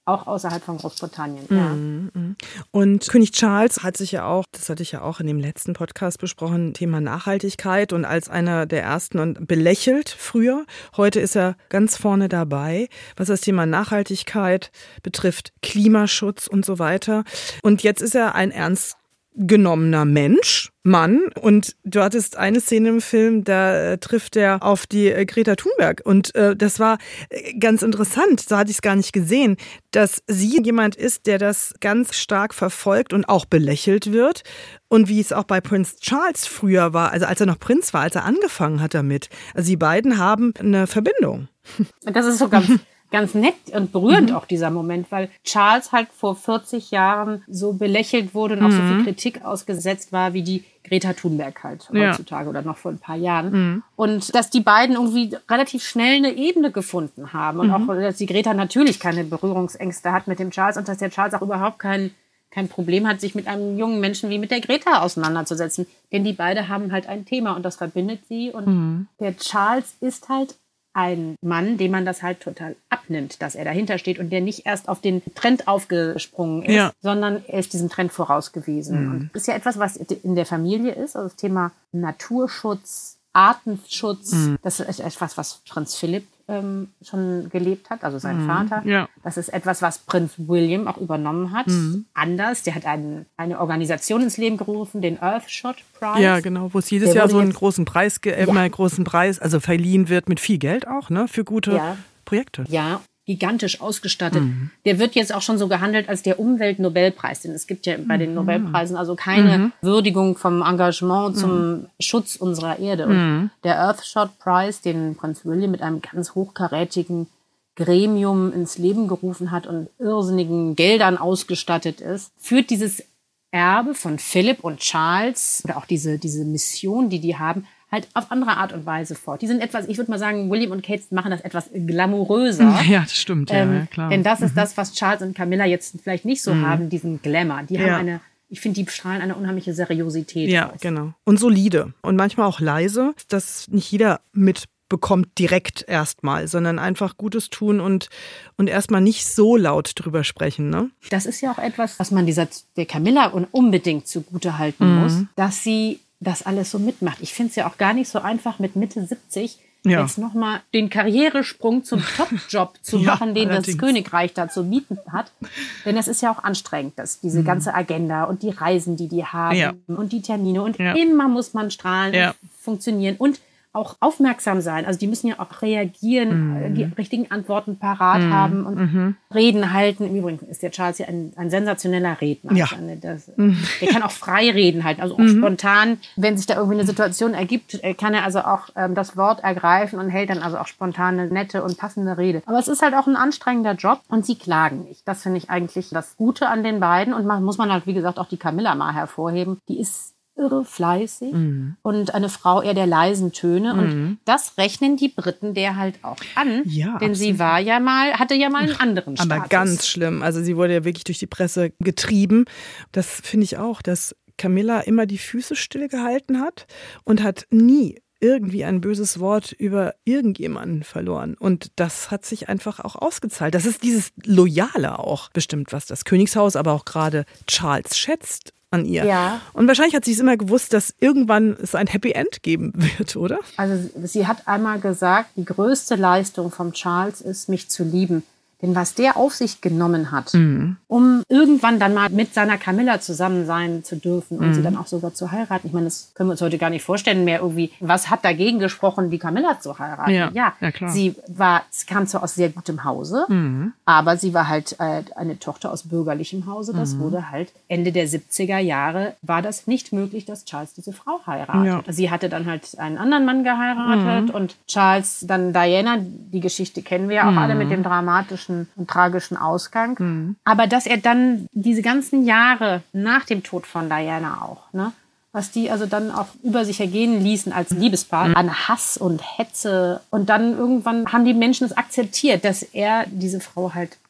Speaker 6: auch außerhalb von Großbritannien. Ja.
Speaker 1: Mhm. Und König Charles hat sich ja auch, das hatte ich ja auch in dem letzten Podcast besprochen, Thema Nachhaltigkeit und als einer der ersten und belächelt früher. Heute ist er ganz vorne dabei, was das Thema Nachhaltigkeit betrifft, Klimaschutz und so weiter. Und jetzt ist er ein ernst genommener Mensch, Mann. Und du hattest eine Szene im Film, da äh, trifft er auf die äh, Greta Thunberg. Und äh, das war äh, ganz interessant, so hatte ich es gar nicht gesehen, dass sie jemand ist, der das ganz stark verfolgt und auch belächelt wird. Und wie es auch bei Prince Charles früher war, also als er noch Prinz war, als er angefangen hat damit. Also die beiden haben eine Verbindung.
Speaker 6: Das ist so ganz... Ganz nett und berührend mhm. auch dieser Moment, weil Charles halt vor vierzig Jahren so belächelt wurde und auch mhm. so viel Kritik ausgesetzt war, wie die Greta Thunberg halt heutzutage ja. oder noch vor ein paar Jahren. Mhm. Und dass die beiden irgendwie relativ schnell eine Ebene gefunden haben und mhm. auch, dass die Greta natürlich keine Berührungsängste hat mit dem Charles und dass der Charles auch überhaupt kein, kein Problem hat, sich mit einem jungen Menschen wie mit der Greta auseinanderzusetzen. Denn die beiden haben halt ein Thema und das verbindet sie und mhm. der Charles ist halt ein Mann, dem man das halt total abnimmt, dass er dahinter steht und der nicht erst auf den Trend aufgesprungen ist, ja. sondern er ist diesem Trend voraus gewesen. Mhm. Und das ist ja etwas, was in der Familie ist, also das Thema Naturschutz, Artenschutz, mhm. das ist etwas, was Prinz Philipp ähm, schon gelebt hat, also sein mhm. Vater. Ja. Das ist etwas, was Prinz William auch übernommen hat. Mhm. Anders, der hat einen, eine Organisation ins Leben gerufen, den Earthshot Prize.
Speaker 1: Ja, genau, wo es jedes der Jahr so einen großen Preis, äh, ja. einen großen Preis, also verliehen wird mit viel Geld auch, ne, für gute ja. Projekte.
Speaker 6: Ja, gigantisch ausgestattet. Mhm. Der wird jetzt auch schon so gehandelt als der Umweltnobelpreis, denn es gibt ja bei den Nobelpreisen also keine mhm. Würdigung vom Engagement zum mhm. Schutz unserer Erde. Und mhm. der Earthshot Prize, den Prinz William mit einem ganz hochkarätigen Gremium ins Leben gerufen hat und irrsinnigen Geldern ausgestattet ist, führt dieses Erbe von Philipp und Charles oder auch diese, diese Mission, die die haben, halt auf andere Art und Weise fort. Die sind etwas, ich würde mal sagen, William und Kate machen das etwas glamouröser.
Speaker 1: Ja, das stimmt, ja, ähm, ja klar.
Speaker 6: Denn das
Speaker 1: mhm.
Speaker 6: ist das, was Charles und Camilla jetzt vielleicht nicht so mhm. haben, diesen Glamour. Die
Speaker 1: ja.
Speaker 6: haben eine, ich finde, die strahlen eine unheimliche Seriosität
Speaker 1: ja,
Speaker 6: aus.
Speaker 1: Ja, genau. Und solide. Und manchmal auch leise, dass nicht jeder mitbekommt direkt erstmal, sondern einfach Gutes tun und, und erstmal nicht so laut drüber sprechen. Ne?
Speaker 6: Das ist ja auch etwas, was man dieser, der Camilla unbedingt zugute halten mhm. muss, dass sie das alles so mitmacht. Ich finde es ja auch gar nicht so einfach, mit Mitte siebzig ja. jetzt nochmal den Karrieresprung zum Top-Job zu ja, machen, den allerdings. Das Königreich da zu bieten hat. Denn das ist ja auch anstrengend, dass diese mhm. ganze Agenda und die Reisen, die die haben ja. und die Termine und ja. immer muss man strahlen ja. und funktionieren und auch aufmerksam sein. Also die müssen ja auch reagieren, mhm. die richtigen Antworten parat mhm. haben und mhm. Reden halten. Im Übrigen ist der Charles ja ein, ein sensationeller Redner.
Speaker 1: Ja.
Speaker 6: Also eine, das, mhm. Der kann auch frei reden halten, also auch mhm. spontan. Wenn sich da irgendwie eine Situation ergibt, kann er also auch ähm, das Wort ergreifen und hält dann also auch spontan eine nette und passende Rede. Aber es ist halt auch ein anstrengender Job und sie klagen nicht. Das finde ich eigentlich das Gute an den beiden. Und man, muss man halt, wie gesagt, auch die Camilla mal hervorheben. Die ist irre fleißig mhm. und eine Frau eher der leisen Töne mhm. und das rechnen die Briten der halt auch an,
Speaker 1: ja,
Speaker 6: denn
Speaker 1: absolut.
Speaker 6: Sie war ja mal, hatte ja mal einen anderen Status.
Speaker 1: Aber ganz schlimm, also sie wurde ja wirklich durch die Presse getrieben. Das finde ich auch, dass Camilla immer die Füße still gehalten hat und hat nie irgendwie ein böses Wort über irgendjemanden verloren. Und das hat sich einfach auch ausgezahlt. Das ist dieses Loyale auch bestimmt, was das Königshaus, aber auch gerade Charles schätzt an ihr.
Speaker 6: Ja.
Speaker 1: Und wahrscheinlich hat sie es immer gewusst, dass irgendwann es ein Happy End geben wird, oder?
Speaker 6: Also sie hat einmal gesagt, die größte Leistung von Charles ist, mich zu lieben. Denn was der auf sich genommen hat, mhm. um irgendwann dann mal mit seiner Camilla zusammen sein zu dürfen und mhm. sie dann auch sogar zu heiraten. Ich meine, das können wir uns heute gar nicht vorstellen mehr irgendwie. Was hat dagegen gesprochen, die Camilla zu heiraten?
Speaker 1: Ja,
Speaker 6: ja,
Speaker 1: ja klar.
Speaker 6: Sie war, sie kam zwar aus sehr gutem Hause, mhm. aber sie war halt äh, eine Tochter aus bürgerlichem Hause. Das mhm. wurde halt Ende der siebziger Jahre war das nicht möglich, dass Charles diese Frau heiratet. Ja. Sie hatte dann halt einen anderen Mann geheiratet mhm. und Charles dann Diana, die Geschichte kennen wir ja auch mhm. alle mit dem dramatischen und tragischen Ausgang. Mhm. Aber dass er dann diese ganzen Jahre nach dem Tod von Diana auch, ne, was die also dann auch über sich ergehen ließen als Liebespaar, mhm. an Hass und Hetze. Und dann irgendwann haben die Menschen es akzeptiert, dass er diese Frau halt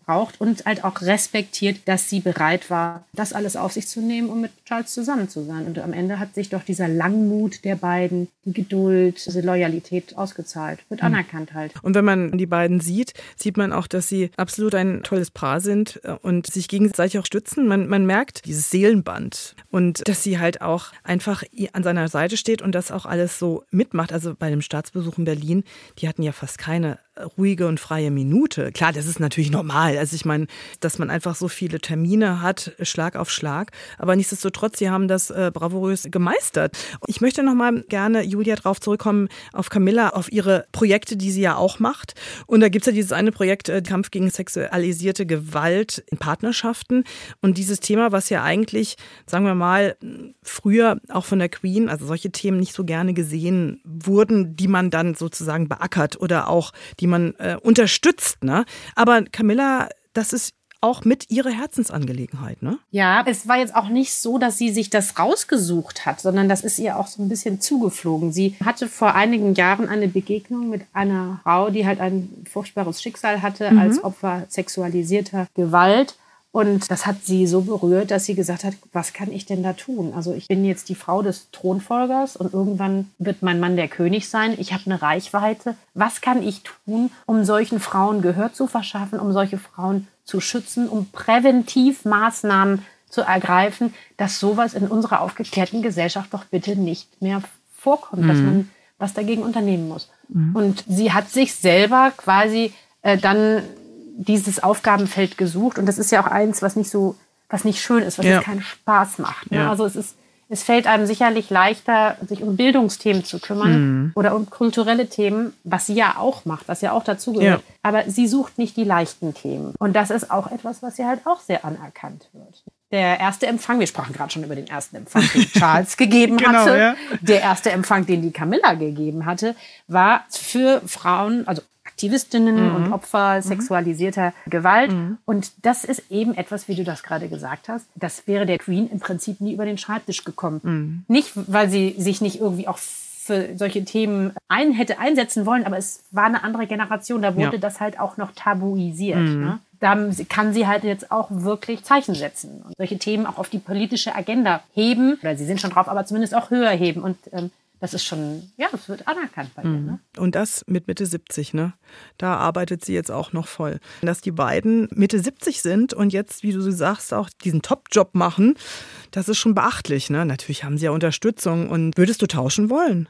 Speaker 6: braucht und halt auch respektiert, dass sie bereit war, das alles auf sich zu nehmen, um mit Charles zusammen zu sein. Und am Ende hat sich doch dieser Langmut der beiden, die Geduld, diese Loyalität ausgezahlt, wird mhm. anerkannt halt.
Speaker 1: Und wenn man die beiden sieht, sieht man auch, dass sie absolut ein tolles Paar sind und sich gegenseitig auch stützen. Man, man merkt dieses Seelenband und dass sie halt auch einfach an seiner Seite steht und das auch alles so mitmacht. Also bei dem Staatsbesuch in Berlin, die hatten ja fast keine ruhige und freie Minute. Klar, das ist natürlich normal. Also ich meine, dass man einfach so viele Termine hat, Schlag auf Schlag. Aber nichtsdestotrotz, sie haben das äh, bravourös gemeistert. Ich möchte noch mal gerne, Julia, drauf zurückkommen, auf Camilla, auf ihre Projekte, die sie ja auch macht. Und da gibt's ja dieses eine Projekt, äh, Kampf gegen sexualisierte Gewalt in Partnerschaften. Und dieses Thema, was ja eigentlich, sagen wir mal, früher auch von der Queen, also solche Themen nicht so gerne gesehen wurden, die man dann sozusagen beackert oder auch die man äh, unterstützt, ne? Aber Camilla, das ist auch mit ihrer Herzensangelegenheit, ne?
Speaker 6: Ja, es war jetzt auch nicht so, dass sie sich das rausgesucht hat, sondern das ist ihr auch so ein bisschen zugeflogen. Sie hatte vor einigen Jahren eine Begegnung mit einer Frau, die halt ein furchtbares Schicksal hatte mhm. als Opfer sexualisierter Gewalt. Und das hat sie so berührt, dass sie gesagt hat, was kann ich denn da tun? Also ich bin jetzt die Frau des Thronfolgers und irgendwann wird mein Mann der König sein. Ich habe eine Reichweite. Was kann ich tun, um solchen Frauen Gehör zu verschaffen, um solche Frauen zu schützen, um präventiv Maßnahmen zu ergreifen, dass sowas in unserer aufgeklärten Gesellschaft doch bitte nicht mehr vorkommt, mhm. dass man was dagegen unternehmen muss. Mhm. Und sie hat sich selber quasi äh, dann dieses Aufgabenfeld gesucht und das ist ja auch eins, was nicht so, was nicht schön ist, was ja. jetzt keinen Spaß macht. Ne? Ja. Also es ist, es fällt einem sicherlich leichter, sich um Bildungsthemen zu kümmern mhm. oder um kulturelle Themen, was sie ja auch macht, was ja auch dazugehört. Ja. Aber sie sucht nicht die leichten Themen und das ist auch etwas, was ihr halt auch sehr anerkannt wird. Der erste Empfang, wir sprachen gerade schon über den ersten Empfang, den Charles gegeben genau, hatte. Ja. Der erste Empfang, den die Camilla gegeben hatte, war für Frauen, also Aktivistinnen mhm. und Opfer sexualisierter mhm. Gewalt. Mhm. Und das ist eben etwas, wie du das gerade gesagt hast, das wäre der Queen im Prinzip nie über den Schreibtisch gekommen. Mhm. Nicht, weil sie sich nicht irgendwie auch für solche Themen ein, hätte einsetzen wollen, aber es war eine andere Generation, da wurde ja. das halt auch noch tabuisiert. Mhm. Ne? Da kann sie halt jetzt auch wirklich Zeichen setzen und solche Themen auch auf die politische Agenda heben, oder sie sind schon drauf, aber zumindest auch höher heben und ähm, das ist schon, ja, das wird anerkannt bei ihr. Ne?
Speaker 1: Und das mit Mitte siebzig, ne? Da arbeitet sie jetzt auch noch voll. Dass die beiden Mitte siebzig sind und jetzt, wie du sagst, auch diesen Top-Job machen, das ist schon beachtlich, ne? Natürlich haben sie ja Unterstützung. Und würdest du tauschen wollen?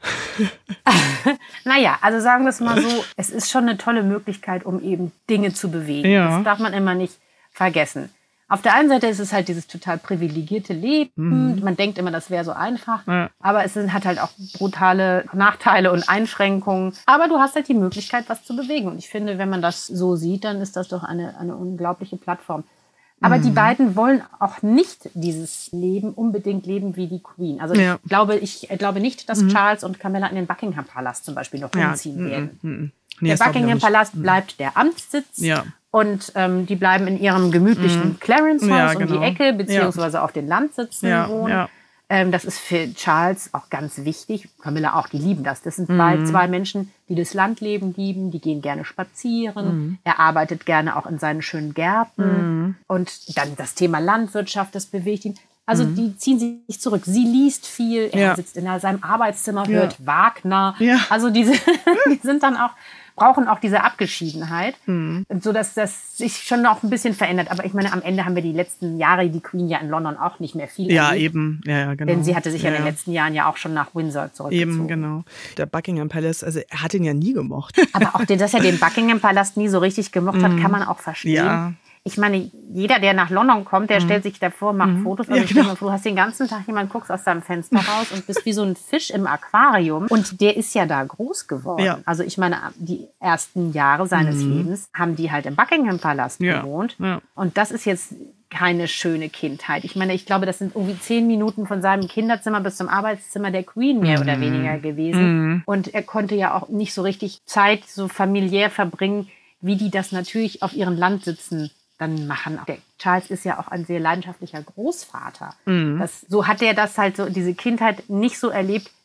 Speaker 6: Naja, also sagen wir es mal so, es ist schon eine tolle Möglichkeit, um eben Dinge zu bewegen. Ja. Das darf man immer nicht vergessen. Auf der einen Seite ist es halt dieses total privilegierte Leben. Mhm. Man denkt immer, das wäre so einfach. Ja. Aber es hat halt auch brutale Nachteile und Einschränkungen. Aber du hast halt die Möglichkeit, was zu bewegen. Und ich finde, wenn man das so sieht, dann ist das doch eine, eine unglaubliche Plattform. Aber mhm. die beiden wollen auch nicht dieses Leben unbedingt leben wie die Queen. Also ja. ich glaube, ich glaube nicht, dass mhm. Charles und Camilla in den Buckingham-Palast zum Beispiel noch ja. umziehen mhm. werden. Mhm. Nee, der Buckingham-Palast bleibt der Amtssitz. Ja. Und ähm, die bleiben in ihrem gemütlichen mhm. Clarence-Haus ja, genau. um die Ecke, beziehungsweise ja. auf den Landsitzen ja, wohnen. Ja. Ähm, das ist für Charles auch ganz wichtig. Camilla auch, die lieben das. Das sind mhm. zwei, zwei Menschen, die das Landleben lieben. Die gehen gerne spazieren. Mhm. Er arbeitet gerne auch in seinen schönen Gärten. Mhm. Und dann das Thema Landwirtschaft, das bewegt ihn. Also mhm. die ziehen sich zurück. Sie liest viel. Er ja. sitzt in seinem Arbeitszimmer, hört ja. Wagner. Ja. Also diese, die sind dann auch... brauchen auch diese Abgeschiedenheit, mhm. so dass das sich schon noch ein bisschen verändert. Aber ich meine, am Ende haben wir die letzten Jahre die Queen ja in London auch nicht mehr viel
Speaker 1: Ja,
Speaker 6: erlebt.
Speaker 1: eben. Ja, ja, genau.
Speaker 6: Denn sie hatte sich ja,
Speaker 1: ja
Speaker 6: in den letzten Jahren ja auch schon nach Windsor zurückgezogen.
Speaker 1: Eben, genau. Der Buckingham Palace, also er hat ihn ja nie gemocht.
Speaker 6: Aber auch, dass er den Buckingham Palast nie so richtig gemocht hat, kann man auch verstehen. Ja. Ich meine, jeder, der nach London kommt, der mhm. stellt sich davor, macht mhm. Fotos. Und ja, genau. Du hast den ganzen Tag, jemand guckst aus deinem Fenster raus und bist wie so ein Fisch im Aquarium. Und der ist ja da groß geworden. Ja. Also ich meine, die ersten Jahre seines mhm. Lebens haben die halt im Buckingham-Palast ja. gewohnt. Ja. Und das ist jetzt keine schöne Kindheit. Ich meine, ich glaube, das sind irgendwie zehn Minuten von seinem Kinderzimmer bis zum Arbeitszimmer der Queen mehr mhm. oder weniger gewesen. Mhm. Und er konnte ja auch nicht so richtig Zeit so familiär verbringen, wie die das natürlich auf ihren Landsitzen dann machen. Der Charles ist ja auch ein sehr leidenschaftlicher Großvater. Mhm. Das, so hat er das halt so, diese Kindheit nicht so erlebt,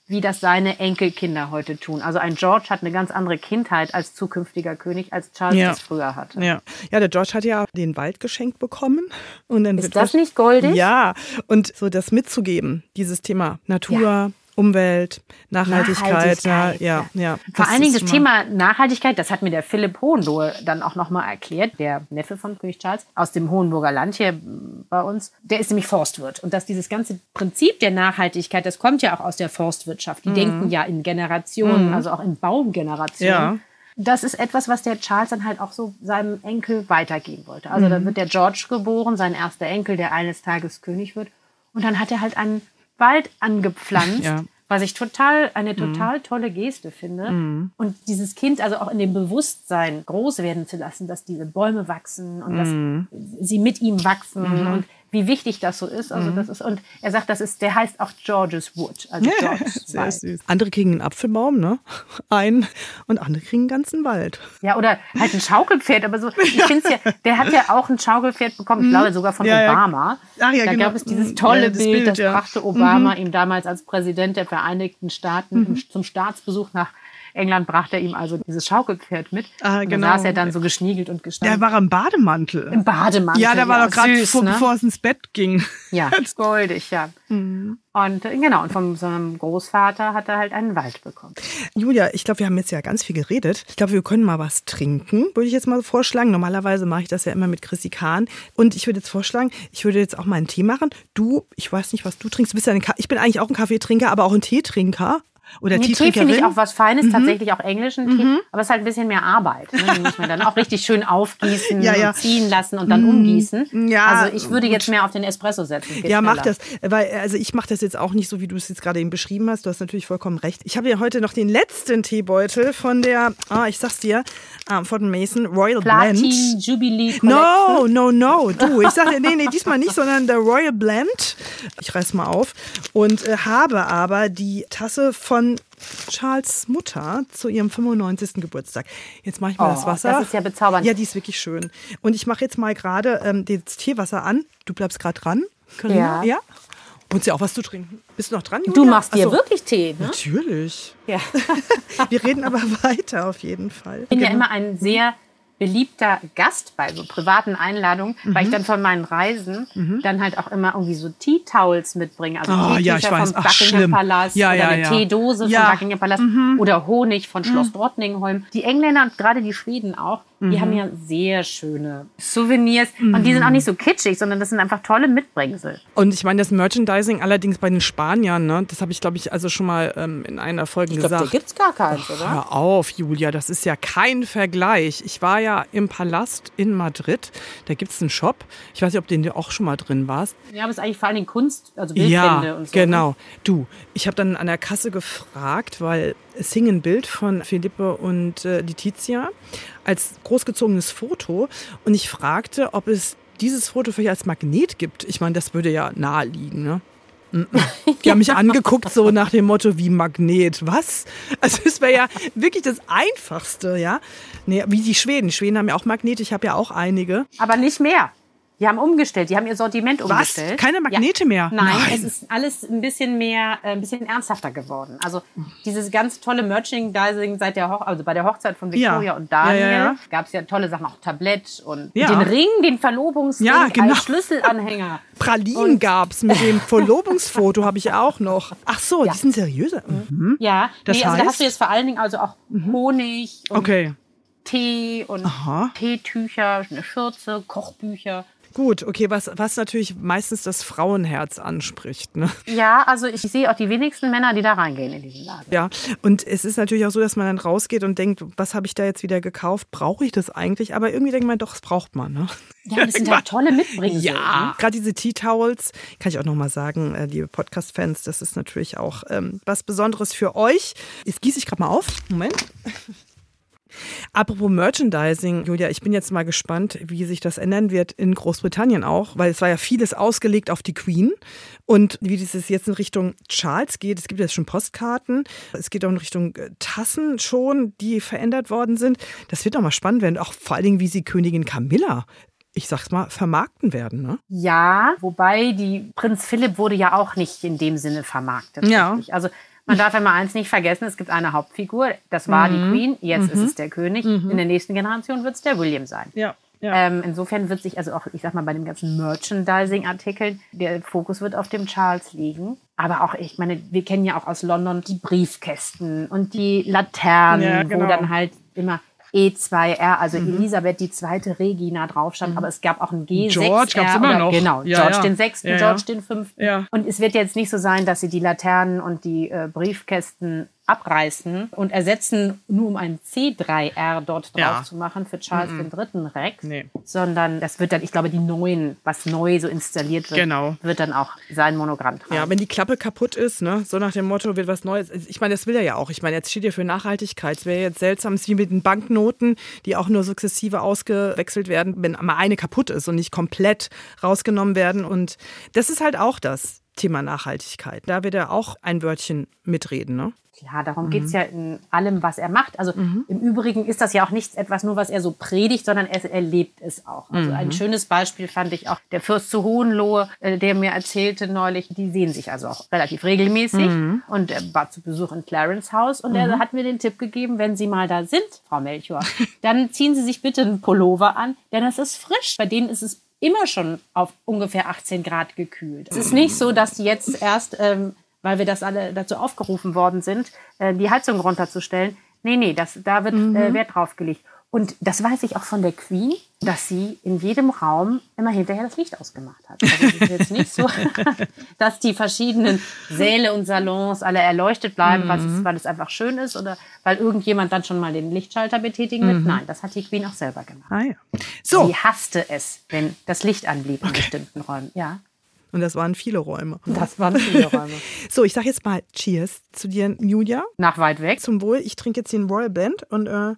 Speaker 6: wie das seine Enkelkinder heute tun. Also ein George hat eine ganz andere Kindheit als zukünftiger König, als Charles
Speaker 1: ja.
Speaker 6: das früher hatte.
Speaker 1: Ja. ja, der George hat ja den Wald geschenkt bekommen. Und dann
Speaker 6: Ist das nicht goldig?
Speaker 1: Ja, und so das mitzugeben, dieses Thema Natur, ja. Umwelt, Nachhaltigkeit.
Speaker 6: Nachhaltigkeit
Speaker 1: ja, ja, ja.
Speaker 6: Vor allen Dingen das Thema Nachhaltigkeit, das hat mir der Philipp Hohenlohe dann auch nochmal erklärt, der Neffe von König Charles aus dem Hohenburger Land hier bei uns. Der ist nämlich Forstwirt. Und dass dieses ganze Prinzip der Nachhaltigkeit, das kommt ja auch aus der Forstwirtschaft. Die mhm. denken ja in Generationen, mhm. also auch in Baumgenerationen. Ja. Das ist etwas, was der Charles dann halt auch so seinem Enkel weitergeben wollte. Also mhm. dann wird der George geboren, sein erster Enkel, der eines Tages König wird. Und dann hat er halt einen Wald angepflanzt, ja. was ich total eine total mm. tolle Geste finde. Mm. Und dieses Kind also auch in dem Bewusstsein groß werden zu lassen, dass diese Bäume wachsen und mm. dass sie mit ihm wachsen mm. und wie wichtig das so ist. Also das ist, und er sagt, das ist, der heißt auch George's Wood. Also George's
Speaker 1: Sehr Wald. Süß. Andere kriegen einen Apfelbaum, ne? Einen, und andere kriegen einen ganzen Wald.
Speaker 6: Ja, oder halt ein Schaukelpferd. Aber so, ich finde es ja, der hat ja auch ein Schaukelpferd bekommen, ich glaube sogar von
Speaker 1: ja,
Speaker 6: Obama.
Speaker 1: Ja. Ach, ja,
Speaker 6: da
Speaker 1: genau.
Speaker 6: gab es dieses tolle ja, das Bild, Bild, das
Speaker 1: ja.
Speaker 6: brachte Obama
Speaker 1: mhm.
Speaker 6: ihm damals als Präsident der Vereinigten Staaten mhm. zum Staatsbesuch nach England, brachte er ihm also dieses Schaukelpferd mit.
Speaker 1: Ah, genau.
Speaker 6: Da saß er dann so geschniegelt und gestanden.
Speaker 1: Der war im Bademantel.
Speaker 6: Im Bademantel.
Speaker 1: Ja, der war
Speaker 6: ja,
Speaker 1: doch gerade,
Speaker 6: süß, ne?
Speaker 1: bevor es ins Bett ging.
Speaker 6: Ja, goldig, ja. Mhm. Und äh, genau, und von seinem Großvater hat er halt einen Wald bekommen.
Speaker 1: Julia, ich glaube, wir haben jetzt ja ganz viel geredet. Ich glaube, wir können mal was trinken, würde ich jetzt mal vorschlagen. Normalerweise mache ich das ja immer mit Chrissy Kahn. Und ich würde jetzt vorschlagen, ich würde jetzt auch mal einen Tee machen. Du, ich weiß nicht, was du trinkst. Du bist ja ein Ka- ich bin eigentlich auch ein Kaffeetrinker, aber auch ein Teetrinker. Oder
Speaker 6: nee, Tee finde ich auch was Feines, mhm. tatsächlich auch englischen Tee, mhm. aber es ist halt ein bisschen mehr Arbeit. Ne? Den muss man dann auch richtig schön aufgießen, ja, ja. und ziehen lassen und dann mhm. umgießen. Ja, also ich würde jetzt mehr auf den Espresso setzen.
Speaker 1: Ja, schneller. Mach das. Weil, also ich mache das jetzt auch nicht so, wie du es jetzt gerade eben beschrieben hast. Du hast natürlich vollkommen recht. Ich habe ja heute noch den letzten Teebeutel von der, ah, ich sag's dir, um, von Mason, Royal
Speaker 6: Platin
Speaker 1: Blend.
Speaker 6: Jubilee
Speaker 1: No, no, no. Du, ich sage, nee, nee, diesmal nicht, sondern der Royal Blend. Ich reiß mal auf. Und äh, habe aber die Tasse von Charles' Mutter zu ihrem fünfundneunzigsten Geburtstag. Jetzt mache ich mal oh, das Wasser.
Speaker 6: Das ist ja bezaubernd.
Speaker 1: Ja, die ist wirklich schön. Und ich mache jetzt mal gerade ähm, das Teewasser an. Du bleibst gerade dran.
Speaker 6: Ja.
Speaker 1: ja. Und sie auch was zu trinken. Bist du noch dran, Julia?
Speaker 6: Du machst dir
Speaker 1: Achso.
Speaker 6: wirklich Tee, ne?
Speaker 1: Natürlich.
Speaker 6: Ja.
Speaker 1: Wir reden aber weiter auf jeden Fall.
Speaker 6: Ich bin
Speaker 1: genau.
Speaker 6: ja immer ein sehr beliebter Gast bei so privaten Einladungen, mhm. weil ich dann von meinen Reisen mhm. dann halt auch immer irgendwie so Tea-Towels mitbringe. Also
Speaker 1: oh,
Speaker 6: Teetücher
Speaker 1: ja, ich weiß.
Speaker 6: vom
Speaker 1: Ach,
Speaker 6: Buckingham Palast
Speaker 1: ja,
Speaker 6: oder
Speaker 1: ja,
Speaker 6: eine
Speaker 1: ja.
Speaker 6: Teedose
Speaker 1: ja.
Speaker 6: vom Buckingham Palast mhm. oder Honig von Schloss mhm. Drottningholm. Die Engländer und gerade die Schweden auch, die mhm. haben ja sehr schöne Souvenirs mhm. und die sind auch nicht so kitschig, sondern das sind einfach tolle Mitbringsel.
Speaker 1: Und ich meine, das Merchandising allerdings bei den Spaniern, ne, das habe ich, glaube ich, also schon mal ähm, in einer Folge
Speaker 6: ich glaub,
Speaker 1: gesagt.
Speaker 6: Da gibt's gar keins,
Speaker 1: oh,
Speaker 6: oder?
Speaker 1: Hör auf, Julia, das ist ja kein Vergleich. Ich war ja im Palast in Madrid, da gibt es einen Shop. Ich weiß nicht, ob du den auch schon mal drin warst.
Speaker 6: Ja, aber es ist eigentlich vor allem Kunst, also Bildbände
Speaker 1: ja,
Speaker 6: und so.
Speaker 1: Genau.
Speaker 6: Ne?
Speaker 1: Du, ich habe dann an der Kasse gefragt, weil es hing ein Bild von Philippe und äh, Letizia als großgezogenes Foto. Und ich fragte, ob es dieses Foto vielleicht als Magnet gibt. Ich meine, das würde ja naheliegen, ne? Die haben mich angeguckt so nach dem Motto, wie Magnet, was? Also es wäre ja wirklich das Einfachste, ja? Nee, wie die Schweden. Die Schweden haben ja auch Magnete, ich habe ja auch einige.
Speaker 6: Aber nicht mehr. Die haben umgestellt, die haben ihr Sortiment umgestellt.
Speaker 1: Was? Keine Magnete ja. mehr?
Speaker 6: Nein,
Speaker 1: Nein,
Speaker 6: es ist alles ein bisschen mehr, äh, ein bisschen ernsthafter geworden. Also dieses ganz tolle Merchandising seit der Hoch- also bei der Hochzeit von Victoria
Speaker 1: ja.
Speaker 6: und Daniel
Speaker 1: ja, ja, ja.
Speaker 6: gab es ja tolle Sachen, auch Tablett und
Speaker 1: ja.
Speaker 6: den Ring, den Verlobungsring
Speaker 1: ja, genau.
Speaker 6: als Schlüsselanhänger.
Speaker 1: Pralinen gab es mit dem Verlobungsfoto, habe ich auch noch. Ach so, ja. die sind seriöser. Mhm.
Speaker 6: Ja,
Speaker 1: das
Speaker 6: nee,
Speaker 1: heißt?
Speaker 6: Also da hast du jetzt vor allen Dingen also auch Honig und
Speaker 1: okay.
Speaker 6: Tee und Aha. Teetücher, eine Schürze, Kochbücher.
Speaker 1: Gut, okay, was, was natürlich meistens das Frauenherz anspricht. Ne?
Speaker 6: Ja, also ich sehe auch die wenigsten Männer, die da reingehen in diesen Laden.
Speaker 1: Ja, und es ist natürlich auch so, dass man dann rausgeht und denkt, was habe ich da jetzt wieder gekauft? Brauche ich das eigentlich? Aber irgendwie denkt man, doch, das braucht man. Ne?
Speaker 6: Ja, das sind halt tolle Mitbringsel.
Speaker 1: Ja,
Speaker 6: ne?
Speaker 1: gerade diese Tea-Towels, kann ich auch nochmal sagen, äh, liebe Podcast-Fans, das ist natürlich auch ähm, was Besonderes für euch. Jetzt gieße ich gerade mal auf. Moment. Apropos Merchandising, Julia, ich bin jetzt mal gespannt, wie sich das ändern wird in Großbritannien auch, weil es war ja vieles ausgelegt auf die Queen und wie dieses jetzt in Richtung Charles geht. Es gibt jetzt schon Postkarten, es geht auch in Richtung Tassen schon, die verändert worden sind. Das wird auch mal spannend werden, auch vor allen Dingen, wie sie Königin Camilla, ich sag's mal, vermarkten werden, ne?
Speaker 6: Ja, wobei die Prinz Philipp wurde ja auch nicht in dem Sinne vermarktet.
Speaker 1: Ja.
Speaker 6: Richtig. Also Man darf immer eins nicht vergessen, es gibt eine Hauptfigur, das war mhm. die Queen, jetzt mhm. ist es der König. Mhm. In der nächsten Generation wird es der William sein.
Speaker 1: Ja. Ja.
Speaker 6: Ähm, insofern wird sich, also auch, ich sag mal, bei den ganzen Merchandising-Artikeln, der Fokus wird auf dem Charles liegen. Aber auch, ich meine, wir kennen ja auch aus London die Briefkästen und die Laternen, ja, genau. wo dann halt immer E zwei R, also mhm. Elisabeth die zweite Regina drauf stand, mhm. aber es gab auch ein G sechs R.
Speaker 1: George gab's immer noch.
Speaker 6: Genau,
Speaker 1: ja,
Speaker 6: George
Speaker 1: ja.
Speaker 6: den sechsten,
Speaker 1: ja,
Speaker 6: George
Speaker 1: ja.
Speaker 6: den fünften.
Speaker 1: Ja.
Speaker 6: Und es wird jetzt nicht so sein, dass sie die Laternen und die äh, Briefkästen abreißen und ersetzen, nur um ein C drei R dort drauf
Speaker 1: ja.
Speaker 6: zu machen für Charles mhm. den dritten Rex,
Speaker 1: nee.
Speaker 6: sondern das wird dann, ich glaube, die neuen, was neu so installiert wird,
Speaker 1: genau.
Speaker 6: wird dann auch sein Monogramm tragen.
Speaker 1: Ja, wenn die Klappe kaputt ist, ne, so nach dem Motto, wird was Neues. Ich meine, das will er ja auch. Ich meine, jetzt steht ja für Nachhaltigkeit. Es wäre jetzt seltsam, es ist wie mit den Banknoten, die auch nur sukzessive ausgewechselt werden, wenn mal eine kaputt ist und nicht komplett rausgenommen werden. Und das ist halt auch das Thema Nachhaltigkeit. Da wird er auch ein Wörtchen mitreden, ne?
Speaker 6: Ja, darum mhm. geht's ja in allem, was er macht. Also mhm. im Übrigen ist das ja auch nichts etwas nur, was er so predigt, sondern er erlebt es auch. Also mhm. ein schönes Beispiel fand ich auch der Fürst zu Hohenlohe, äh, der mir erzählte neulich, die sehen sich also auch relativ regelmäßig. Mhm. Und er war zu Besuch in Clarence Haus und mhm. er hat mir den Tipp gegeben, wenn Sie mal da sind, Frau Melchior, dann ziehen Sie sich bitte einen Pullover an, denn es ist frisch. Bei denen ist es immer schon auf ungefähr achtzehn Grad gekühlt. Es ist nicht so, dass die jetzt erst... Ähm, weil wir das alle dazu aufgerufen worden sind, die Heizung runterzustellen. Nee, nee, das, da wird mhm. äh, Wert drauf gelegt. Und das weiß ich auch von der Queen, dass sie in jedem Raum immer hinterher das Licht ausgemacht hat. Also es ist jetzt nicht so, dass die verschiedenen Säle und Salons alle erleuchtet bleiben, mhm. weil, es, weil es einfach schön ist oder weil irgendjemand dann schon mal den Lichtschalter betätigen wird. Mhm. Nein, das hat die Queen auch selber gemacht.
Speaker 1: Ah, ja. So.
Speaker 6: Sie hasste es, wenn das Licht anblieb in okay. bestimmten Räumen. Ja.
Speaker 1: Und das waren viele Räume.
Speaker 6: Das waren viele Räume.
Speaker 1: So, ich sag jetzt mal Cheers zu dir, Julia.
Speaker 6: Nach weit weg.
Speaker 1: Zum Wohl. Ich trinke jetzt hier einen Royal Blend und äh,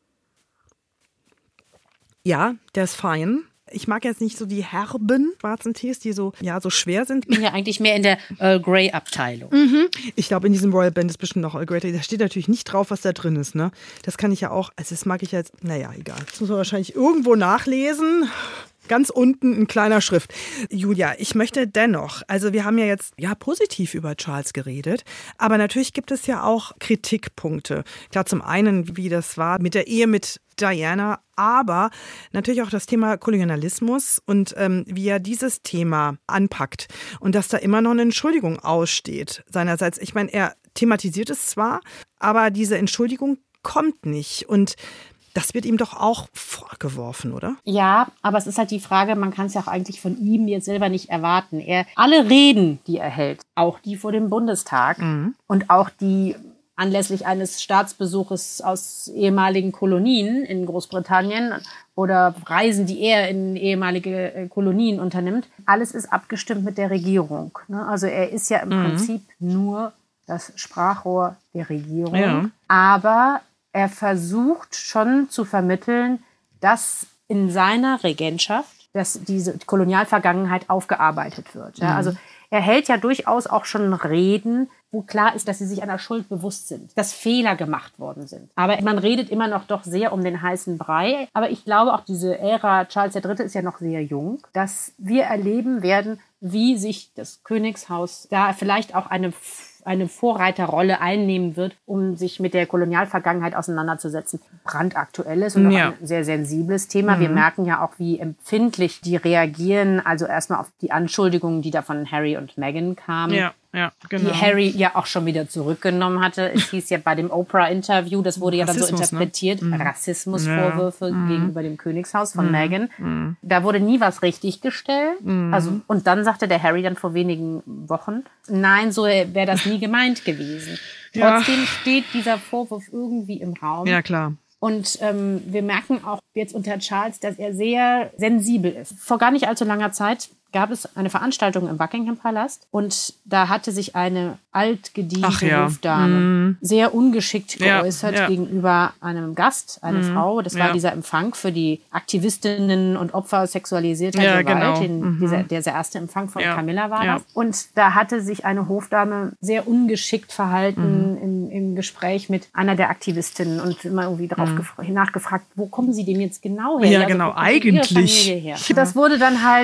Speaker 1: ja, der ist fein. Ich mag jetzt nicht so die herben schwarzen Tees, die so, ja, so schwer sind.
Speaker 6: Ich bin ja eigentlich mehr in der Earl Grey Abteilung.
Speaker 1: Mhm. Ich glaube, in diesem Royal Blend ist bestimmt noch Earl Grey. Da steht natürlich nicht drauf, was da drin ist, ne? Das kann ich ja auch, also das mag ich jetzt, naja, egal. Das muss man wahrscheinlich irgendwo nachlesen. Ganz unten in kleiner Schrift. Julia, ich möchte dennoch, also wir haben ja jetzt ja positiv über Charles geredet, aber natürlich gibt es ja auch Kritikpunkte. Klar, zum einen, wie das war mit der Ehe mit Diana, aber natürlich auch das Thema Kolonialismus und ähm, wie er dieses Thema anpackt und dass da immer noch eine Entschuldigung aussteht seinerseits. Ich meine, er thematisiert es zwar, aber diese Entschuldigung kommt nicht und das wird ihm doch auch vorgeworfen, oder?
Speaker 6: Ja, aber es ist halt die Frage, man kann es ja auch eigentlich von ihm jetzt selber nicht erwarten. Er, alle Reden, die er hält, auch die vor dem Bundestag mhm. und auch die anlässlich eines Staatsbesuches aus ehemaligen Kolonien in Großbritannien oder Reisen, die er in ehemalige Kolonien unternimmt, alles ist abgestimmt mit der Regierung. Also er ist ja im mhm. Prinzip nur das Sprachrohr der Regierung. Ja. Aber er versucht schon zu vermitteln, dass in seiner Regentschaft dass diese Kolonialvergangenheit aufgearbeitet wird. Ja, also er hält ja durchaus auch schon Reden, wo klar ist, dass sie sich einer Schuld bewusst sind, dass Fehler gemacht worden sind. Aber man redet immer noch doch sehr um den heißen Brei. Aber ich glaube, auch diese Ära Charles der Dritte ist ja noch sehr jung, dass wir erleben werden, wie sich das Königshaus da vielleicht auch eine eine Vorreiterrolle einnehmen wird, um sich mit der Kolonialvergangenheit auseinanderzusetzen. Brandaktuelles und
Speaker 1: ja.
Speaker 6: auch ein sehr sensibles Thema. Mhm. Wir merken ja auch, wie empfindlich die reagieren, also erstmal auf die Anschuldigungen, die da von Harry und Meghan kamen.
Speaker 1: Ja. Ja, genau.
Speaker 6: Die Harry ja auch schon wieder zurückgenommen hatte. Es hieß ja bei dem Oprah-Interview, das wurde ja dann so interpretiert, ne? Rassismusvorwürfe ja. gegenüber dem Königshaus von mhm. Meghan. Mhm. Da wurde nie was richtig gestellt. Mhm. Also, und dann sagte der Harry dann vor wenigen Wochen, nein, so wäre das nie gemeint gewesen.
Speaker 1: Ja.
Speaker 6: Trotzdem steht dieser Vorwurf irgendwie im Raum.
Speaker 1: Ja, klar.
Speaker 6: Und ähm, wir merken auch jetzt unter Charles, dass er sehr sensibel ist. Vor gar nicht allzu langer Zeit gab es eine Veranstaltung im Buckingham Palast und da hatte sich eine altgediente
Speaker 1: ja.
Speaker 6: Hofdame mm. sehr ungeschickt geäußert
Speaker 1: ja, ja.
Speaker 6: gegenüber einem Gast, eine mm. Frau. Das war ja. dieser Empfang für die Aktivistinnen und Opfer sexualisierter
Speaker 1: ja,
Speaker 6: Gewalt.
Speaker 1: Genau.
Speaker 6: Den,
Speaker 1: mhm.
Speaker 6: dieser, der erste Empfang von
Speaker 1: ja.
Speaker 6: Camilla war
Speaker 1: ja.
Speaker 6: das. Und da hatte sich eine Hofdame sehr ungeschickt verhalten
Speaker 1: mhm.
Speaker 6: im, im Gespräch mit einer der Aktivistinnen und immer irgendwie darauf mhm. nachgefragt, wo kommen Sie dem jetzt genau her?
Speaker 1: Ja,
Speaker 6: also,
Speaker 1: genau,
Speaker 6: eigentlich.
Speaker 1: her?
Speaker 6: Das wurde dann halt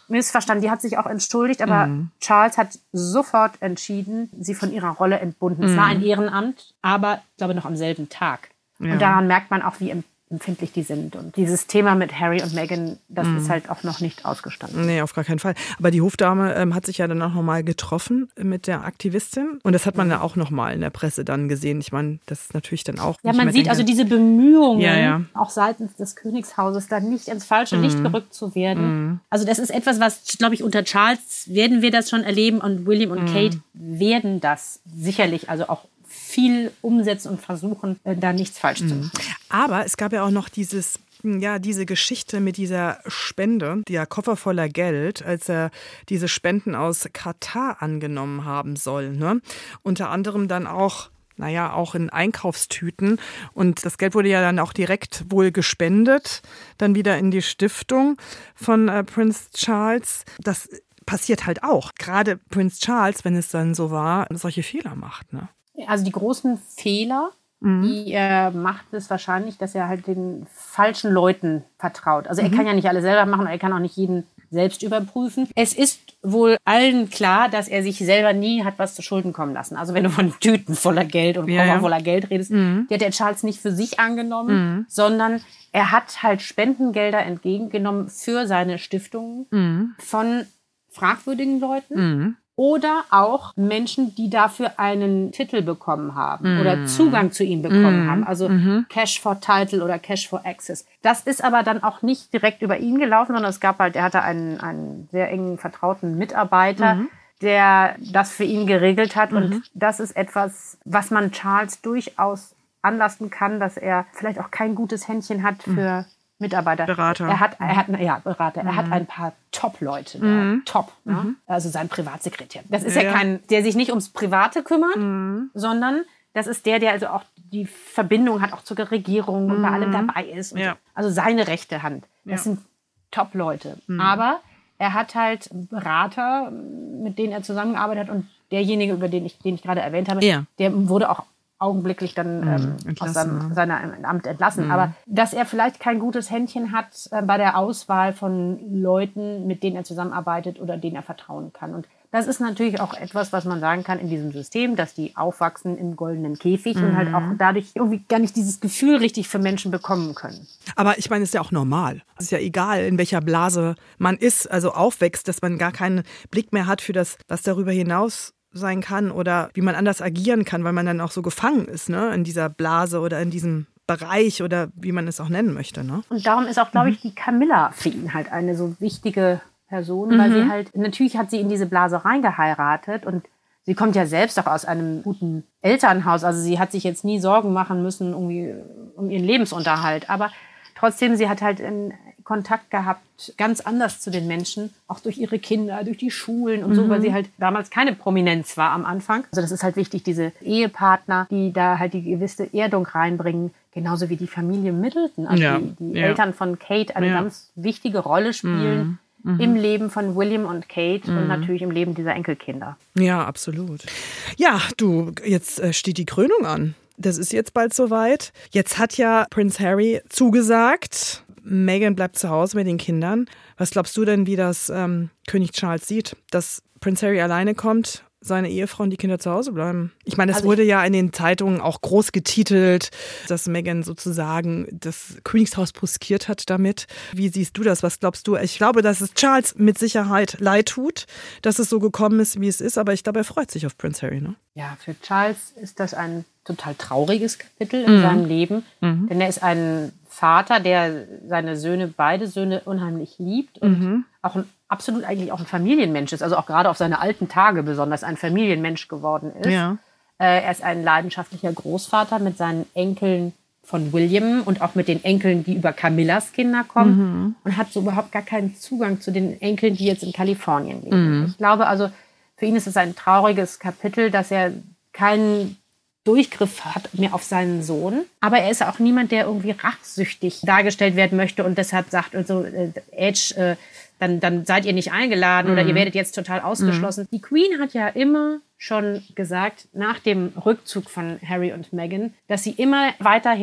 Speaker 6: missverstanden. Die hat sich auch entschuldigt, aber mhm. Charles hat sofort entschieden, sie von ihrer Rolle entbunden. Mhm. Es war ein Ehrenamt, aber ich glaube noch am selben Tag. Ja. Und daran merkt man auch, wie empfindlich die sind. Und dieses Thema mit Harry und Meghan, das mhm. ist halt auch noch nicht ausgestanden.
Speaker 1: Nee, auf gar keinen Fall. Aber die Hofdame ähm, hat sich ja dann auch nochmal getroffen mit der Aktivistin. Und das hat man mhm. ja auch nochmal in der Presse dann gesehen. Ich meine, das ist natürlich dann auch...
Speaker 6: Ja, man sieht denke, also diese Bemühungen, ja, ja. auch seitens des Königshauses, da nicht ins falsche mhm. Licht gerückt zu werden. Mhm. Also das ist etwas, was, glaube ich, unter Charles werden wir das schon erleben. Und William und mhm. Kate werden das sicherlich, also auch viel umsetzen und versuchen, da nichts falsch zu machen.
Speaker 1: Aber es gab ja auch noch dieses, ja, diese Geschichte mit dieser Spende, der Koffer voller Geld, als er diese Spenden aus Katar angenommen haben soll. Ne? Unter anderem dann auch, naja, auch in Einkaufstüten. Und das Geld wurde ja dann auch direkt wohl gespendet, dann wieder in die Stiftung von äh, Prinz Charles. Das passiert halt auch. Gerade Prinz Charles, wenn es dann so war, solche Fehler macht, ne?
Speaker 6: Also die großen Fehler, mhm. die er macht, ist wahrscheinlich, dass er halt den falschen Leuten vertraut. Also er mhm. kann ja nicht alles selber machen, er kann auch nicht jeden selbst überprüfen. Es ist wohl allen klar, dass er sich selber nie hat was zu Schulden kommen lassen. Also wenn du von Tüten voller Geld und
Speaker 1: ja,
Speaker 6: Koffer
Speaker 1: ja.
Speaker 6: voller Geld redest, mhm. die hat der Charles nicht für sich angenommen, mhm. sondern er hat halt Spendengelder entgegengenommen für seine Stiftungen mhm. von fragwürdigen Leuten. Mhm. Oder auch Menschen, die dafür einen Titel bekommen haben mm. oder Zugang zu ihm bekommen mm. haben. Also mm-hmm. Cash for Title oder Cash for Access. Das ist aber dann auch nicht direkt über ihn gelaufen, sondern es gab halt, er hatte einen, einen sehr engen, vertrauten Mitarbeiter, mm. der das für ihn geregelt hat. Mm. Und das ist etwas, was man Charles durchaus anlasten kann, dass er vielleicht auch kein gutes Händchen hat für mm. Mitarbeiter.
Speaker 1: Berater.
Speaker 6: Er hat, er hat, ja, Berater. Mhm. Er hat ein paar Top-Leute da. Mhm. Top. Ne? Mhm. Also sein Privatsekretär. Das ist ja, ja kein, der sich nicht ums Private kümmert, mhm. sondern das ist der, der also auch die Verbindung hat auch zur Regierung mhm. und bei allem dabei ist. Und
Speaker 1: ja.
Speaker 6: so. Also seine rechte Hand. Das ja. sind Top-Leute. Mhm. Aber er hat halt Berater, mit denen er zusammengearbeitet hat und derjenige, über den ich, den ich gerade erwähnt habe, ja. der wurde auch augenblicklich dann ähm, mhm, aus seinem, seinem Amt entlassen. Mhm. Aber dass er vielleicht kein gutes Händchen hat äh, bei der Auswahl von Leuten, mit denen er zusammenarbeitet oder denen er vertrauen kann. Und das ist natürlich auch etwas, was man sagen kann in diesem System, dass die aufwachsen im goldenen Käfig mhm. und halt auch dadurch irgendwie gar nicht dieses Gefühl richtig für Menschen bekommen können.
Speaker 1: Aber ich meine, es ist ja auch normal. Es ist ja egal, in welcher Blase man ist, also aufwächst, dass man gar keinen Blick mehr hat für das, was darüber hinaus sein kann oder wie man anders agieren kann, weil man dann auch so gefangen ist, ne, in dieser Blase oder in diesem Bereich oder wie man es auch nennen möchte, ne?
Speaker 6: Und darum ist auch, glaube ich, die Camilla für ihn halt eine so wichtige Person, mhm. weil sie halt, natürlich hat sie in diese Blase reingeheiratet und sie kommt ja selbst auch aus einem guten Elternhaus, also sie hat sich jetzt nie Sorgen machen müssen irgendwie um ihren Lebensunterhalt, aber trotzdem, sie hat halt in Kontakt gehabt, ganz anders zu den Menschen, auch durch ihre Kinder, durch die Schulen und mhm. so, weil sie halt damals keine Prominenz war am Anfang. Also das ist halt wichtig, diese Ehepartner, die da halt die gewisse Erdung reinbringen, genauso wie die Familie Middleton, also ja. die, die ja. Eltern von Kate eine ja. ganz wichtige Rolle spielen mhm. Mhm. im Leben von William und Kate mhm. und natürlich im Leben dieser Enkelkinder.
Speaker 1: Ja, absolut. Ja, du, jetzt steht die Krönung an. Das ist jetzt bald soweit. Jetzt hat ja Prinz Harry zugesagt, Meghan bleibt zu Hause mit den Kindern. Was glaubst du denn, wie das ähm, König Charles sieht, dass Prinz Harry alleine kommt, seine Ehefrau und die Kinder zu Hause bleiben? Ich meine, es also wurde ja in den Zeitungen auch groß getitelt, dass Meghan sozusagen das Königshaus bruskiert hat damit. Wie siehst du das? Was glaubst du? Ich glaube, dass es Charles mit Sicherheit leid tut, dass es so gekommen ist, wie es ist. Aber ich glaube, er freut sich auf Prinz Harry, ne?
Speaker 6: Ja, für Charles ist das ein total trauriges Kapitel in mhm. seinem Leben. Mhm. Denn er ist ein Vater, der seine Söhne, beide Söhne unheimlich liebt und mhm. auch ein, absolut eigentlich auch ein Familienmensch ist. Also auch gerade auf seine alten Tage besonders ein Familienmensch geworden ist.
Speaker 1: Ja.
Speaker 6: Äh, er ist ein leidenschaftlicher Großvater mit seinen Enkeln von William und auch mit den Enkeln, die über Camillas Kinder kommen mhm. und hat so überhaupt gar keinen Zugang zu den Enkeln, die jetzt in Kalifornien leben. Mhm. Ich glaube also, für ihn ist es ein trauriges Kapitel, dass er keinen Durchgriff hat mehr auf seinen Sohn. Aber er ist auch niemand, der irgendwie rachsüchtig dargestellt werden möchte und deshalb sagt, also, äh, Edge, äh, dann, dann seid ihr nicht eingeladen mhm. oder ihr werdet jetzt total ausgeschlossen. Mhm. Die Queen hat ja immer schon gesagt, nach dem Rückzug von Harry und Meghan, dass sie immer weiterhin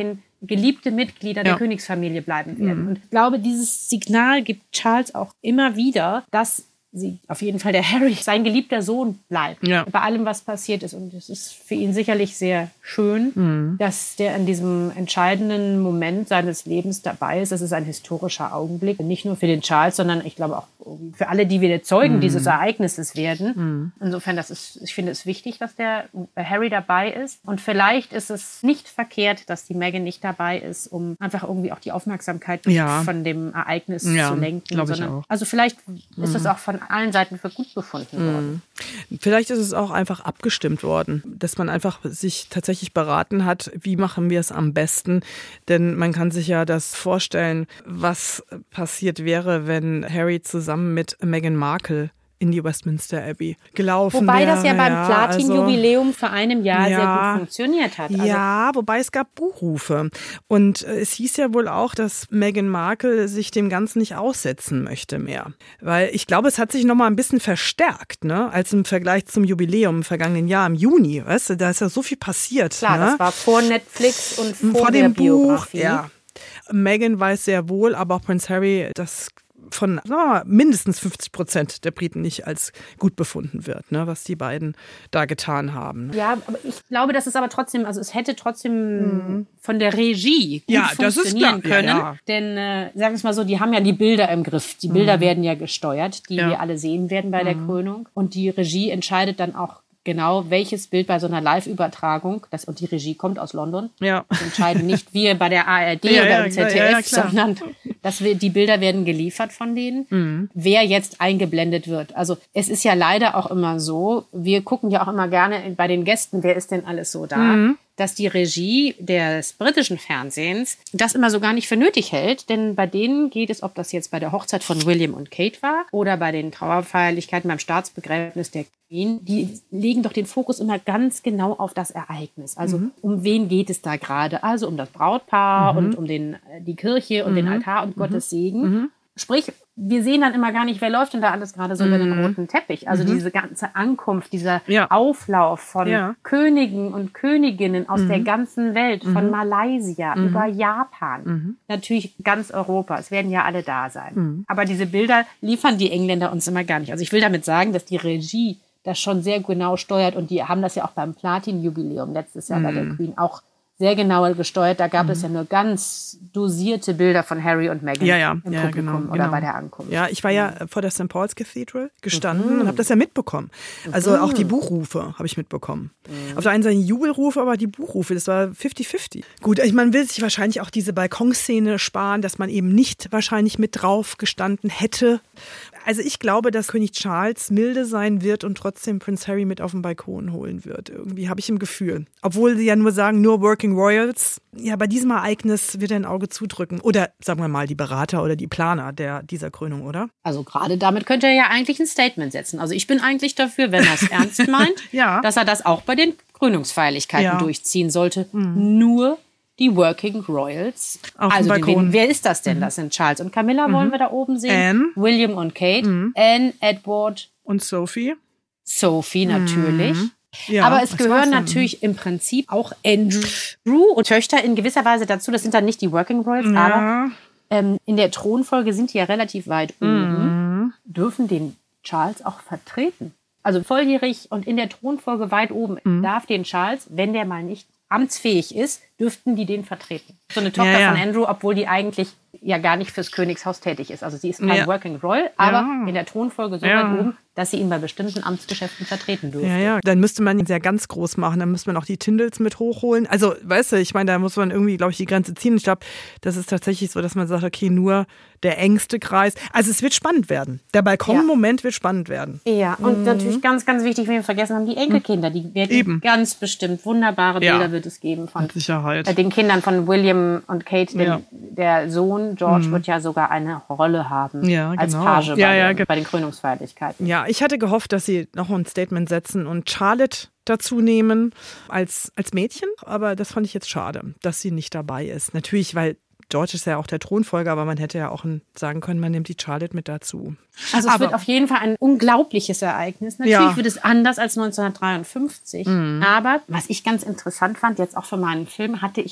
Speaker 6: geliebte Mitglieder ja. der Königsfamilie bleiben werden. Mhm. Und ich glaube, dieses Signal gibt Charles auch immer wieder, dass sie auf jeden Fall der Harry sein geliebter Sohn bleibt. Ja. Bei allem, was passiert ist. Und es ist für ihn sicherlich sehr schön, mhm. dass der in diesem entscheidenden Moment seines Lebens dabei ist. Das ist ein historischer Augenblick. Nicht nur für den Charles, sondern ich glaube auch für alle, die wir Zeugen mhm. dieses Ereignisses werden. Mhm. Insofern, das ist, ich finde es wichtig, dass der Harry dabei ist. Und vielleicht ist es nicht verkehrt, dass die Meghan nicht dabei ist, um einfach irgendwie auch die Aufmerksamkeit ja. von dem Ereignis ja, zu lenken.
Speaker 1: Sondern, ich auch.
Speaker 6: Also vielleicht mhm. ist es auch von allen Seiten für gut befunden worden.
Speaker 1: Vielleicht ist es auch einfach abgestimmt worden, dass man einfach sich tatsächlich beraten hat, wie machen wir es am besten. Denn man kann sich ja das vorstellen, was passiert wäre, wenn Harry zusammen mit Meghan Markle in die Westminster Abbey gelaufen
Speaker 6: Wobei
Speaker 1: wäre.
Speaker 6: das ja beim
Speaker 1: ja,
Speaker 6: Platin-Jubiläum also, vor einem Jahr
Speaker 1: ja,
Speaker 6: sehr gut funktioniert hat. Also
Speaker 1: ja, wobei es gab Buchrufe. Und es hieß ja wohl auch, dass Meghan Markle sich dem Ganzen nicht aussetzen möchte mehr. Weil ich glaube, es hat sich noch mal ein bisschen verstärkt, ne, als im Vergleich zum Jubiläum im vergangenen Jahr im Juni. Weißt du, da ist ja so viel passiert.
Speaker 6: Klar,
Speaker 1: ne?
Speaker 6: Das war vor Netflix und vor,
Speaker 1: vor
Speaker 6: der
Speaker 1: dem
Speaker 6: Biografie.
Speaker 1: Buch, ja. Meghan weiß sehr wohl, aber auch Prince Harry, dass von sagen wir mal, mindestens fünfzig Prozent der Briten nicht als gut befunden wird, ne, was die beiden da getan haben.
Speaker 6: Ja, aber ich glaube, dass es aber trotzdem, also es hätte trotzdem mhm. von der Regie gut
Speaker 1: ja, das
Speaker 6: funktionieren
Speaker 1: ist klar.
Speaker 6: können.
Speaker 1: Ja, ja.
Speaker 6: Denn, äh, sagen wir es mal so, die haben ja die Bilder im Griff. Die Bilder mhm. werden ja gesteuert, die ja. wir alle sehen werden bei mhm. der Krönung. Und die Regie entscheidet dann auch genau, welches Bild bei so einer Live-Übertragung, das, und die Regie kommt aus London,
Speaker 1: ja.
Speaker 6: das entscheiden nicht wir bei der A R D ja, oder
Speaker 1: ja,
Speaker 6: im Z D F,
Speaker 1: ja, ja,
Speaker 6: sondern dass wir, die Bilder werden geliefert von denen, mhm. wer jetzt eingeblendet wird. Also es ist ja leider auch immer so, wir gucken ja auch immer gerne bei den Gästen, wer ist denn alles so da, mhm. dass die Regie des britischen Fernsehens das immer so gar nicht für nötig hält, denn bei denen geht es, ob das jetzt bei der Hochzeit von William und Kate war oder bei den Trauerfeierlichkeiten beim Staatsbegräbnis der Queen, die legen doch den Fokus immer ganz genau auf das Ereignis. Also mhm. um wen geht es da gerade? Also um das Brautpaar mhm. und um den, die Kirche und mhm. den Altar und mhm. Gottes Segen. Mhm. Sprich, wir sehen dann immer gar nicht, wer läuft denn da alles gerade so mhm. über den roten Teppich. Also mhm. diese ganze Ankunft, dieser ja. Auflauf von ja. Königen und Königinnen aus mhm. der ganzen Welt, von mhm. Malaysia mhm. über Japan, mhm. natürlich ganz Europa. Es werden ja alle da sein. Mhm. Aber diese Bilder liefern die Engländer uns immer gar nicht. Also ich will damit sagen, dass die Regie das schon sehr genau steuert und die haben das ja auch beim Platin-Jubiläum letztes Jahr mhm. bei der Queen auch sehr genau gesteuert. Da gab mhm. es ja nur ganz dosierte Bilder von Harry und Meghan
Speaker 1: ja, ja.
Speaker 6: im
Speaker 1: ja,
Speaker 6: Publikum
Speaker 1: genau,
Speaker 6: oder
Speaker 1: genau.
Speaker 6: bei der Ankunft.
Speaker 1: Ja, ich war ja vor der Saint Paul's Cathedral gestanden mhm. und habe das ja mitbekommen. Also mhm. auch die Buchrufe habe ich mitbekommen. Mhm. Auf der einen Seite Jubelrufe, aber die Buchrufe, das war fifty fifty. Gut, ich man will sich wahrscheinlich auch diese Balkonszene sparen, dass man eben nicht wahrscheinlich mit drauf gestanden hätte. Also ich glaube, dass König Charles milde sein wird und trotzdem Prince Harry mit auf den Balkon holen wird. Irgendwie habe ich im Gefühl. Obwohl sie ja nur sagen, nur Working Royals. Ja, bei diesem Ereignis wird er ein Auge zudrücken. Oder sagen wir mal die Berater oder die Planer der, dieser Krönung, oder?
Speaker 6: Also gerade damit könnte er ja eigentlich ein Statement setzen. Also ich bin eigentlich dafür, wenn er es ernst meint,
Speaker 1: ja.
Speaker 6: dass er das auch bei den Krönungsfeierlichkeiten ja. durchziehen sollte. Mhm. Nur die Working Royals.
Speaker 1: Auf
Speaker 6: also
Speaker 1: dem Balkon.
Speaker 6: Die, wer ist das denn?
Speaker 1: Mhm.
Speaker 6: Das sind Charles und Camilla,
Speaker 1: mhm.
Speaker 6: wollen wir da oben sehen.
Speaker 1: Anne.
Speaker 6: William und Kate. Mhm. Anne, Edward.
Speaker 1: Und Sophie.
Speaker 6: Sophie natürlich.
Speaker 1: Mhm. Ja,
Speaker 6: aber es gehören natürlich im Prinzip auch Andrew und Töchter in gewisser Weise dazu. Das sind dann nicht die Working Royals,
Speaker 1: ja.
Speaker 6: aber ähm, in der Thronfolge sind die ja relativ weit oben,
Speaker 1: mhm.
Speaker 6: dürfen den Charles auch vertreten. Also volljährig und in der Thronfolge weit oben
Speaker 1: mhm.
Speaker 6: darf den Charles, wenn der mal nicht amtsfähig ist, dürften die den vertreten. So eine Tochter
Speaker 1: ja, ja.
Speaker 6: von Andrew, obwohl die eigentlich ja gar nicht fürs Königshaus tätig ist. Also sie ist kein
Speaker 1: ja.
Speaker 6: Working Royal, aber
Speaker 1: ja.
Speaker 6: in der Thronfolge so
Speaker 1: ja.
Speaker 6: weit oben, dass sie ihn bei bestimmten Amtsgeschäften vertreten dürfte.
Speaker 1: Ja, ja. Dann müsste man ihn sehr ganz groß machen. Dann müsste man auch die Tindalls mit hochholen. Also, weißt du, ich meine, da muss man irgendwie, glaube ich, die Grenze ziehen. Ich glaube, das ist tatsächlich so, dass man sagt, okay, nur der engste Kreis. Also es wird spannend werden. Der Balkonmoment ja. wird spannend werden.
Speaker 6: Ja, und mhm. natürlich ganz, ganz wichtig, wenn wir vergessen haben, die Enkelkinder. Die werden
Speaker 1: Eben.
Speaker 6: ganz bestimmt wunderbare Bilder
Speaker 1: ja.
Speaker 6: wird es geben von
Speaker 1: Mit Sicherheit.
Speaker 6: Äh, den Kindern von William und Kate. Denn
Speaker 1: ja.
Speaker 6: der Sohn George mhm. wird ja sogar eine Rolle haben
Speaker 1: ja,
Speaker 6: als
Speaker 1: genau.
Speaker 6: Page bei,
Speaker 1: ja, ja,
Speaker 6: den,
Speaker 1: ge-
Speaker 6: bei den Krönungsfeierlichkeiten.
Speaker 1: Ja, ich hatte gehofft, dass sie noch ein Statement setzen und Charlotte dazu nehmen als, als Mädchen. Aber das fand ich jetzt schade, dass sie nicht dabei ist. Natürlich, weil George ist ja auch der Thronfolger, aber man hätte ja auch sagen können, man nimmt die Charlotte mit dazu.
Speaker 6: Also es
Speaker 1: aber,
Speaker 6: wird auf jeden Fall ein unglaubliches Ereignis. Natürlich
Speaker 1: ja.
Speaker 6: wird es anders als neunzehnhundertdreiundfünfzig.
Speaker 1: Mhm.
Speaker 6: Aber was ich ganz interessant fand, jetzt auch für meinen Film, hatte ich mit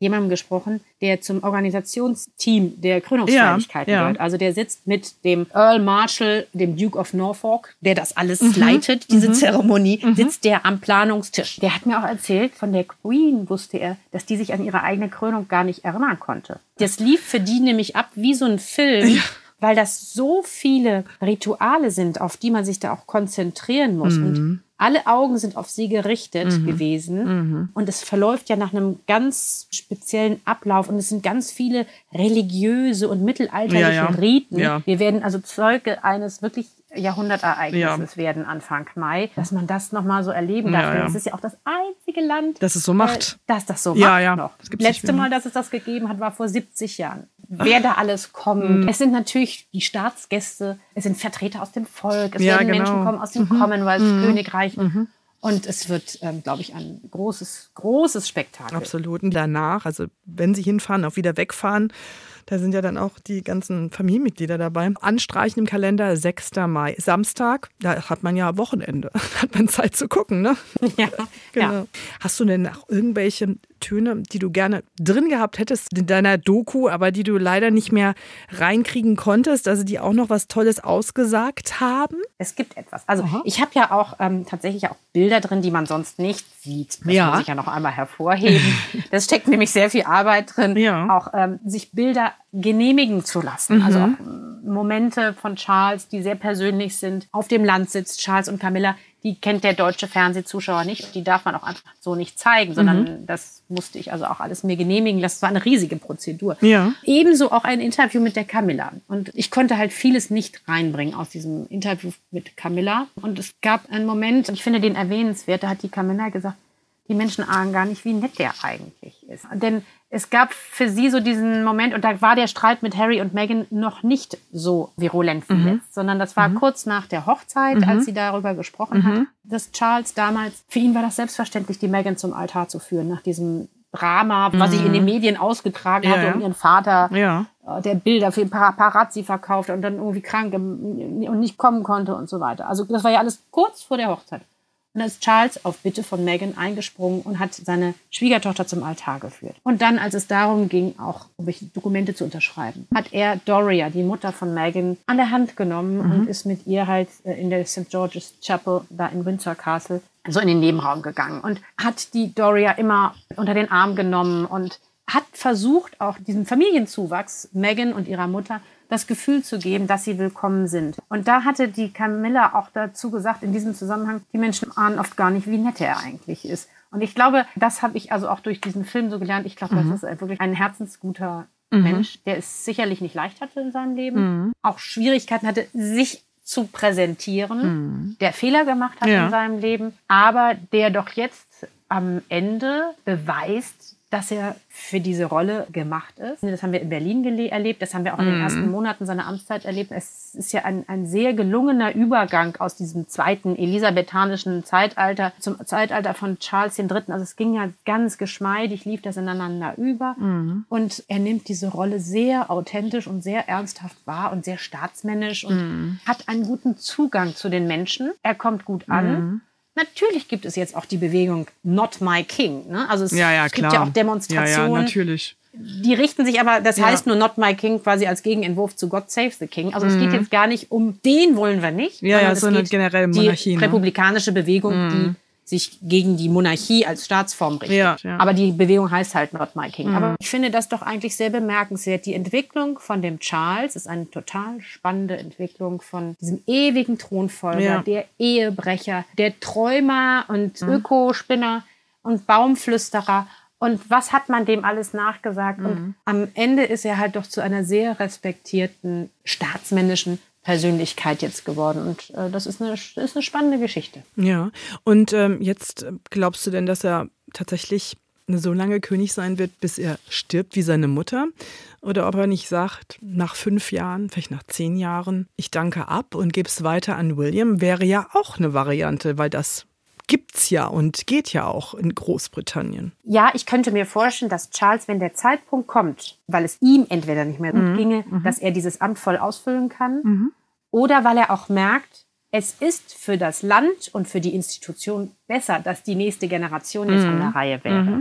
Speaker 6: jemandem gesprochen, der zum Organisationsteam der Krönungsfeierlichkeiten ja, ja. gehört. Also der sitzt mit dem Earl Marshall, dem Duke of Norfolk, der das alles mhm. leitet, diese mhm. Zeremonie, mhm. sitzt der am Planungstisch. Der hat mir auch erzählt, von der Queen wusste er, dass die sich an ihre eigene Krönung gar nicht erinnern konnte. Das lief für die nämlich ab wie so ein Film, ja. weil das so viele Rituale sind, auf die man sich da auch konzentrieren muss. Mhm. Und alle Augen sind auf sie gerichtet mhm. gewesen. Mhm. Und es verläuft ja nach einem ganz speziellen Ablauf. Und es sind ganz viele religiöse und mittelalterliche ja, ja. Riten. Ja. Wir werden also Zeuge eines wirklich Jahrhundertereignisses ja. werden Anfang Mai, dass man das nochmal so erleben darf. Ja, ja. Das ist ja auch das einzige Land,
Speaker 1: das es so macht.
Speaker 6: Äh, dass das so
Speaker 1: ja,
Speaker 6: macht
Speaker 1: ja.
Speaker 6: noch. Das letzte Mal, dass es das gegeben hat, war vor siebzig Jahren. Wer da alles kommt. Mhm. Es sind natürlich die Staatsgäste, es sind Vertreter aus dem Volk, es
Speaker 1: ja,
Speaker 6: werden
Speaker 1: genau.
Speaker 6: Menschen kommen aus dem
Speaker 1: mhm.
Speaker 6: Commonwealth-Königreich.
Speaker 1: Mhm.
Speaker 6: Und es wird, ähm, glaube ich, ein großes, großes Spektakel.
Speaker 1: Absolut. Und danach, also wenn sie hinfahren, auch wieder wegfahren, da sind ja dann auch die ganzen Familienmitglieder dabei. Anstreichen im Kalender, sechster Mai, Samstag. Da hat man ja Wochenende. Hat man Zeit zu gucken, ne?
Speaker 6: Ja,
Speaker 1: genau.
Speaker 6: Ja.
Speaker 1: Hast du denn auch irgendwelche Töne, die du gerne drin gehabt hättest in deiner Doku, aber die du leider nicht mehr reinkriegen konntest, also die auch noch was Tolles ausgesagt haben?
Speaker 6: Es gibt etwas. Also Aha. ich habe ja auch ähm, tatsächlich auch Bilder drin, die man sonst nicht sieht. Das ja. muss ich ja noch einmal hervorheben. Das steckt nämlich sehr viel Arbeit drin,
Speaker 1: ja.
Speaker 6: auch ähm, sich Bilder genehmigen zu lassen.
Speaker 1: Mhm.
Speaker 6: Also auch Momente von Charles, die sehr persönlich sind. Auf dem Land sitzt Charles und Camilla. Die kennt der deutsche Fernsehzuschauer nicht. Die darf man auch einfach so nicht zeigen, sondern mhm. das musste ich also auch alles mir genehmigen lassen. Das war eine riesige Prozedur.
Speaker 1: Ja.
Speaker 6: Ebenso auch ein Interview mit der Camilla. Und ich konnte halt vieles nicht reinbringen aus diesem Interview mit Camilla. Und es gab einen Moment, ich finde den erwähnenswert, da hat die Camilla gesagt, die Menschen ahnen gar nicht, wie nett der eigentlich ist. Denn es gab für sie so diesen Moment, und da war der Streit mit Harry und Meghan noch nicht so virulent wie
Speaker 1: mhm.
Speaker 6: jetzt, sondern das war mhm. kurz nach der Hochzeit, mhm. als sie darüber gesprochen
Speaker 1: mhm.
Speaker 6: hat, dass Charles damals, für ihn war das selbstverständlich, die Meghan zum Altar zu führen, nach diesem Drama, was sich in den Medien ausgetragen
Speaker 1: ja,
Speaker 6: hatte,
Speaker 1: ja.
Speaker 6: um ihren Vater,
Speaker 1: ja.
Speaker 6: der Bilder für Paparazzi verkauft und dann irgendwie krank und nicht kommen konnte und so weiter. Also das war ja alles kurz vor der Hochzeit. Und da ist Charles auf Bitte von Meghan eingesprungen und hat seine Schwiegertochter zum Altar geführt. Und dann, als es darum ging, auch irgendwelche Dokumente zu unterschreiben, hat er Doria, die Mutter von Meghan, an der Hand genommen mhm. und ist mit ihr halt in der Saint George's Chapel, da in Windsor Castle, so in den Nebenraum gegangen und hat die Doria immer unter den Arm genommen und hat versucht, auch diesem Familienzuwachs, Meghan und ihrer Mutter, das Gefühl zu geben, dass sie willkommen sind. Und da hatte die Camilla auch dazu gesagt, in diesem Zusammenhang, die Menschen ahnen oft gar nicht, wie nett er eigentlich ist. Und ich glaube, das habe ich also auch durch diesen Film so gelernt. Ich glaube, mhm. das ist wirklich ein herzensguter mhm. Mensch, der es sicherlich nicht leicht hatte in seinem Leben, mhm. auch Schwierigkeiten hatte, sich zu präsentieren, mhm. der Fehler gemacht hat ja. in seinem Leben, aber der doch jetzt am Ende beweist, dass er für diese Rolle gemacht ist. Das haben wir in Berlin gele- erlebt, das haben wir auch in den ersten Monaten seiner Amtszeit erlebt. Es ist ja ein, ein sehr gelungener Übergang aus diesem zweiten elisabethanischen Zeitalter zum Zeitalter von Charles der Dritte. Also es ging ja ganz geschmeidig, lief das ineinander über. Mhm. Und er nimmt diese Rolle sehr authentisch und sehr ernsthaft wahr und sehr staatsmännisch und mhm. hat einen guten Zugang zu den Menschen. Er kommt gut an. Mhm. Natürlich gibt es jetzt auch die Bewegung Not My King. Ne? Also es,
Speaker 1: ja, ja,
Speaker 6: es gibt
Speaker 1: klar.
Speaker 6: ja auch Demonstrationen.
Speaker 1: Ja, ja, natürlich.
Speaker 6: Die richten sich aber, das
Speaker 1: ja.
Speaker 6: heißt nur Not My King quasi als Gegenentwurf zu God Save the King. Also mhm. es geht jetzt gar nicht um den wollen wir nicht.
Speaker 1: Ja, ja, so eine generelle Monarchie.
Speaker 6: Die
Speaker 1: ne?
Speaker 6: republikanische Bewegung, mhm. die sich gegen die Monarchie als Staatsform richtet.
Speaker 1: Ja, ja.
Speaker 6: Aber die Bewegung heißt halt Not My King.
Speaker 1: Mhm.
Speaker 6: Aber ich finde das doch eigentlich sehr bemerkenswert. Die Entwicklung von dem Charles ist eine total spannende Entwicklung von diesem ewigen Thronfolger, ja. der Ehebrecher, der Träumer und mhm. Ökospinner und Baumflüsterer. Und was hat man dem alles nachgesagt? Mhm. Und am Ende ist er halt doch zu einer sehr respektierten, staatsmännischen Persönlichkeit jetzt geworden. Und äh, das ist eine, ist eine spannende Geschichte.
Speaker 1: Ja, und ähm, jetzt glaubst du denn, dass er tatsächlich so lange König sein wird, bis er stirbt wie seine Mutter? Oder ob er nicht sagt, nach fünf Jahren, vielleicht nach zehn Jahren, ich danke ab und gebe es weiter an William, wäre ja auch eine Variante, weil das gibt's ja und geht ja auch in Großbritannien.
Speaker 6: Ja, ich könnte mir vorstellen, dass Charles, wenn der Zeitpunkt kommt, weil es ihm entweder nicht mehr gut mhm. ginge, mhm. dass er dieses Amt voll ausfüllen kann, mhm. oder weil er auch merkt, es ist für das Land und für die Institution besser, dass die nächste Generation jetzt mhm. an der Reihe wäre. Mhm.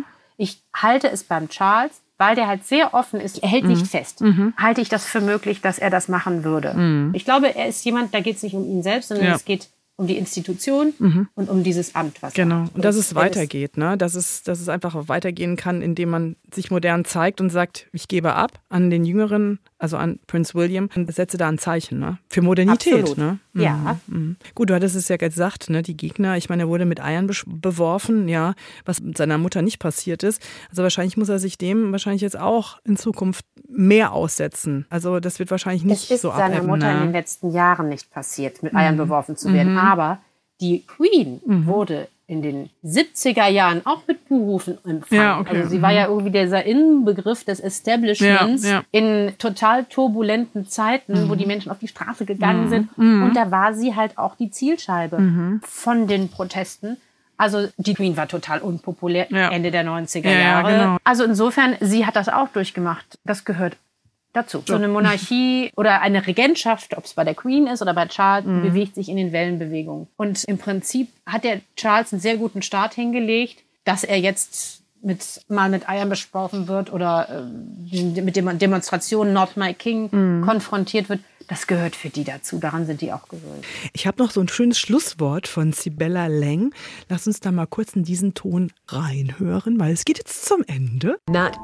Speaker 6: Ich halte es beim Charles, weil der halt sehr offen ist, er hält mhm. nicht fest, mhm. halte ich das für möglich, dass er das machen würde. Mhm. Ich glaube, er ist jemand, da geht es nicht um ihn selbst, sondern ja. es geht um die Institution mhm. und um dieses Amt, was
Speaker 1: genau.
Speaker 6: er hat.
Speaker 1: Und dass es weitergeht, ne? Dass es, dass es einfach auch weitergehen kann, indem man sich modern zeigt und sagt, ich gebe ab an den Jüngeren, also an Prince William, und setze da ein Zeichen, ne? Für Modernität.
Speaker 6: Absolut.
Speaker 1: Ne? Mhm.
Speaker 6: Ja.
Speaker 1: Mhm. Gut, du hattest es ja gesagt, ne? Die Gegner, ich meine, er wurde mit Eiern beworfen, ja, was mit seiner Mutter nicht passiert ist. Also wahrscheinlich muss er sich dem wahrscheinlich jetzt auch in Zukunft mehr aussetzen. Also das wird wahrscheinlich nicht so abebben.
Speaker 6: Es ist seiner Mutter
Speaker 1: ne?
Speaker 6: in den letzten Jahren nicht passiert, mit Eiern mhm. beworfen zu werden.
Speaker 1: Mhm.
Speaker 6: Aber die Queen mhm. wurde in den siebziger Jahren auch mit Buhrufen empfangen.
Speaker 1: Ja, okay.
Speaker 6: Also sie war ja irgendwie dieser Innenbegriff des Establishments ja, ja. in total turbulenten Zeiten, mhm. wo die Menschen auf die Straße gegangen mhm. sind.
Speaker 1: Mhm.
Speaker 6: Und da war sie halt auch die Zielscheibe mhm. von den Protesten. Also die Queen war total unpopulär
Speaker 1: ja.
Speaker 6: Ende der neunziger
Speaker 1: ja,
Speaker 6: Jahre.
Speaker 1: Ja, genau.
Speaker 6: Also insofern, sie hat das auch durchgemacht. Das gehört dazu. So eine Monarchie oder eine Regentschaft, ob es bei der Queen ist oder bei Charles, mhm. bewegt sich in den Wellenbewegungen. Und im Prinzip hat der Charles einen sehr guten Start hingelegt, dass er jetzt mit, mal mit Eiern besprochen wird oder äh, mit Dem- Demonstrationen Not My King mhm. konfrontiert wird. Das gehört für die dazu. Daran sind die auch gewöhnt.
Speaker 1: Ich habe noch so ein schönes Schlusswort von Sibella Lang. Lass uns da mal kurz in diesen Ton reinhören, weil es geht jetzt zum Ende.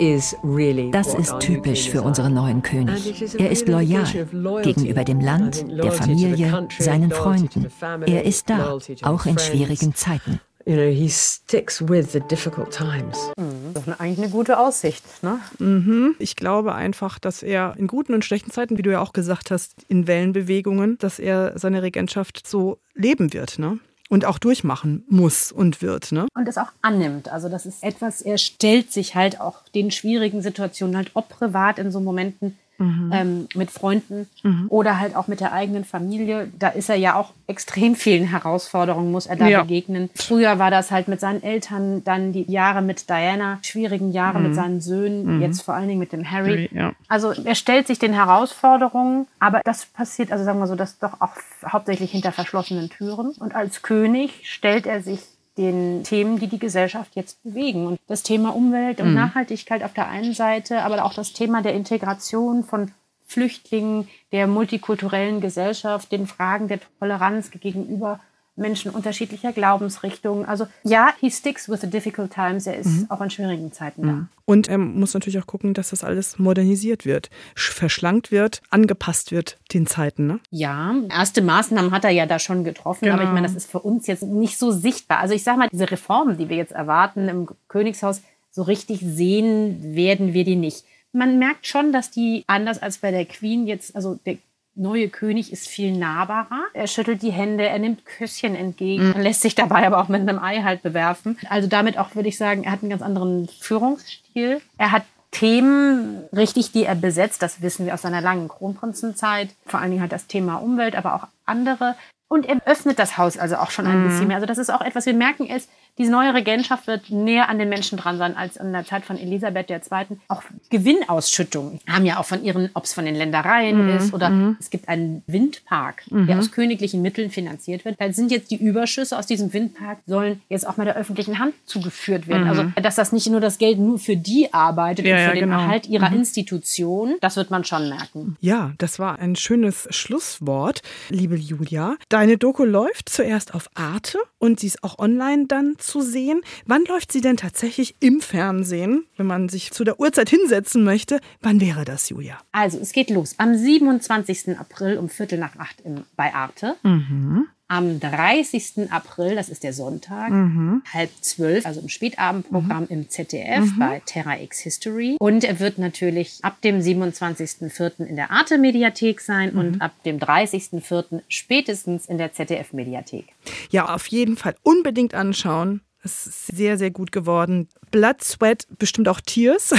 Speaker 2: Das ist typisch für unseren neuen König. Er ist loyal gegenüber dem Land, der Familie, seinen Freunden. Er ist da, auch in schwierigen Zeiten.
Speaker 7: You know, he sticks with the difficult times.
Speaker 6: Mhm. Das ist eigentlich eine gute Aussicht, ne?
Speaker 1: Mhm. Ich glaube einfach, dass er in guten und schlechten Zeiten, wie du ja auch gesagt hast, in Wellenbewegungen, dass er seine Regentschaft so leben wird, ne? Und auch durchmachen muss und wird, ne?
Speaker 6: Und es auch annimmt. Also das ist etwas, er stellt sich halt auch den schwierigen Situationen halt, ob privat in so Momenten, Mhm. Ähm, mit Freunden mhm. oder halt auch mit der eigenen Familie. Da ist er ja auch extrem vielen Herausforderungen, muss er da ja. begegnen. Früher war das halt mit seinen Eltern, dann die Jahre mit Diana, schwierigen Jahre mhm. mit seinen Söhnen, mhm. jetzt vor allen Dingen mit dem Harry.
Speaker 1: Ja.
Speaker 6: Also er stellt sich den Herausforderungen, aber das passiert, also sagen wir so, das doch auch hauptsächlich hinter verschlossenen Türen. Und als König stellt er sich den Themen, die die Gesellschaft jetzt bewegen. Und das Thema Umwelt und mhm. Nachhaltigkeit auf der einen Seite, aber auch das Thema der Integration von Flüchtlingen, der multikulturellen Gesellschaft, den Fragen der Toleranz gegenüber Menschen unterschiedlicher Glaubensrichtungen. Also ja, he sticks with the difficult times. Er ist mhm. auch in schwierigen Zeiten da.
Speaker 1: Und er muss natürlich auch gucken, dass das alles modernisiert wird, verschlankt wird, angepasst wird den Zeiten. Ne?
Speaker 6: Ja, erste Maßnahmen hat er ja da schon getroffen. Genau. Aber ich meine, das ist für uns jetzt nicht so sichtbar. Also ich sage mal, diese Reformen, die wir jetzt erwarten im Königshaus, so richtig sehen werden wir die nicht. Man merkt schon, dass die, anders als bei der Queen jetzt, also der neue König ist viel nahbarer. Er schüttelt die Hände, er nimmt Küsschen entgegen, mhm. lässt sich dabei aber auch mit einem Ei halt bewerfen. Also damit auch, würde ich sagen, er hat einen ganz anderen Führungsstil. Er hat Themen, richtig, die er besetzt, das wissen wir aus seiner langen Kronprinzenzeit. Vor allen Dingen halt das Thema Umwelt, aber auch andere. Und er öffnet das Haus also auch schon ein mhm. bisschen mehr. Also das ist auch etwas, wir merken es, diese neue Regentschaft wird näher an den Menschen dran sein als in der Zeit von Elisabeth der Zweiten. Auch Gewinnausschüttungen haben ja auch von ihren, ob es von den Ländereien mhm. ist oder mhm. es gibt einen Windpark, mhm. der aus königlichen Mitteln finanziert wird. Da sind jetzt die Überschüsse aus diesem Windpark, sollen jetzt auch mal der öffentlichen Hand zugeführt werden. Mhm. Also dass das nicht nur das Geld nur für die arbeitet ja, und für ja, den genau. Erhalt ihrer mhm. Institution, das wird man schon merken.
Speaker 1: Ja, das war ein schönes Schlusswort, liebe Julia. Deine Doku läuft zuerst auf Arte und sie ist auch online dann zu sehen. Wann läuft sie denn tatsächlich im Fernsehen, wenn man sich zu der Uhrzeit hinsetzen möchte? Wann wäre das, Julia?
Speaker 6: Also es geht los am siebenundzwanzigsten April um Viertel nach acht im, bei Arte.
Speaker 1: Mhm.
Speaker 6: Am dreißigsten April, das ist der Sonntag,
Speaker 1: mhm.
Speaker 6: halb zwölf, also im Spätabendprogramm mhm. im Z D F mhm. bei Terra X History. Und er wird natürlich ab dem siebenundzwanzigsten vierten in der Arte-Mediathek sein mhm. und ab dem dreißigsten vierten spätestens in der Z D F-Mediathek.
Speaker 1: Ja, auf jeden Fall unbedingt anschauen. Es ist sehr, sehr gut geworden. Blood, Sweat, bestimmt auch Tears,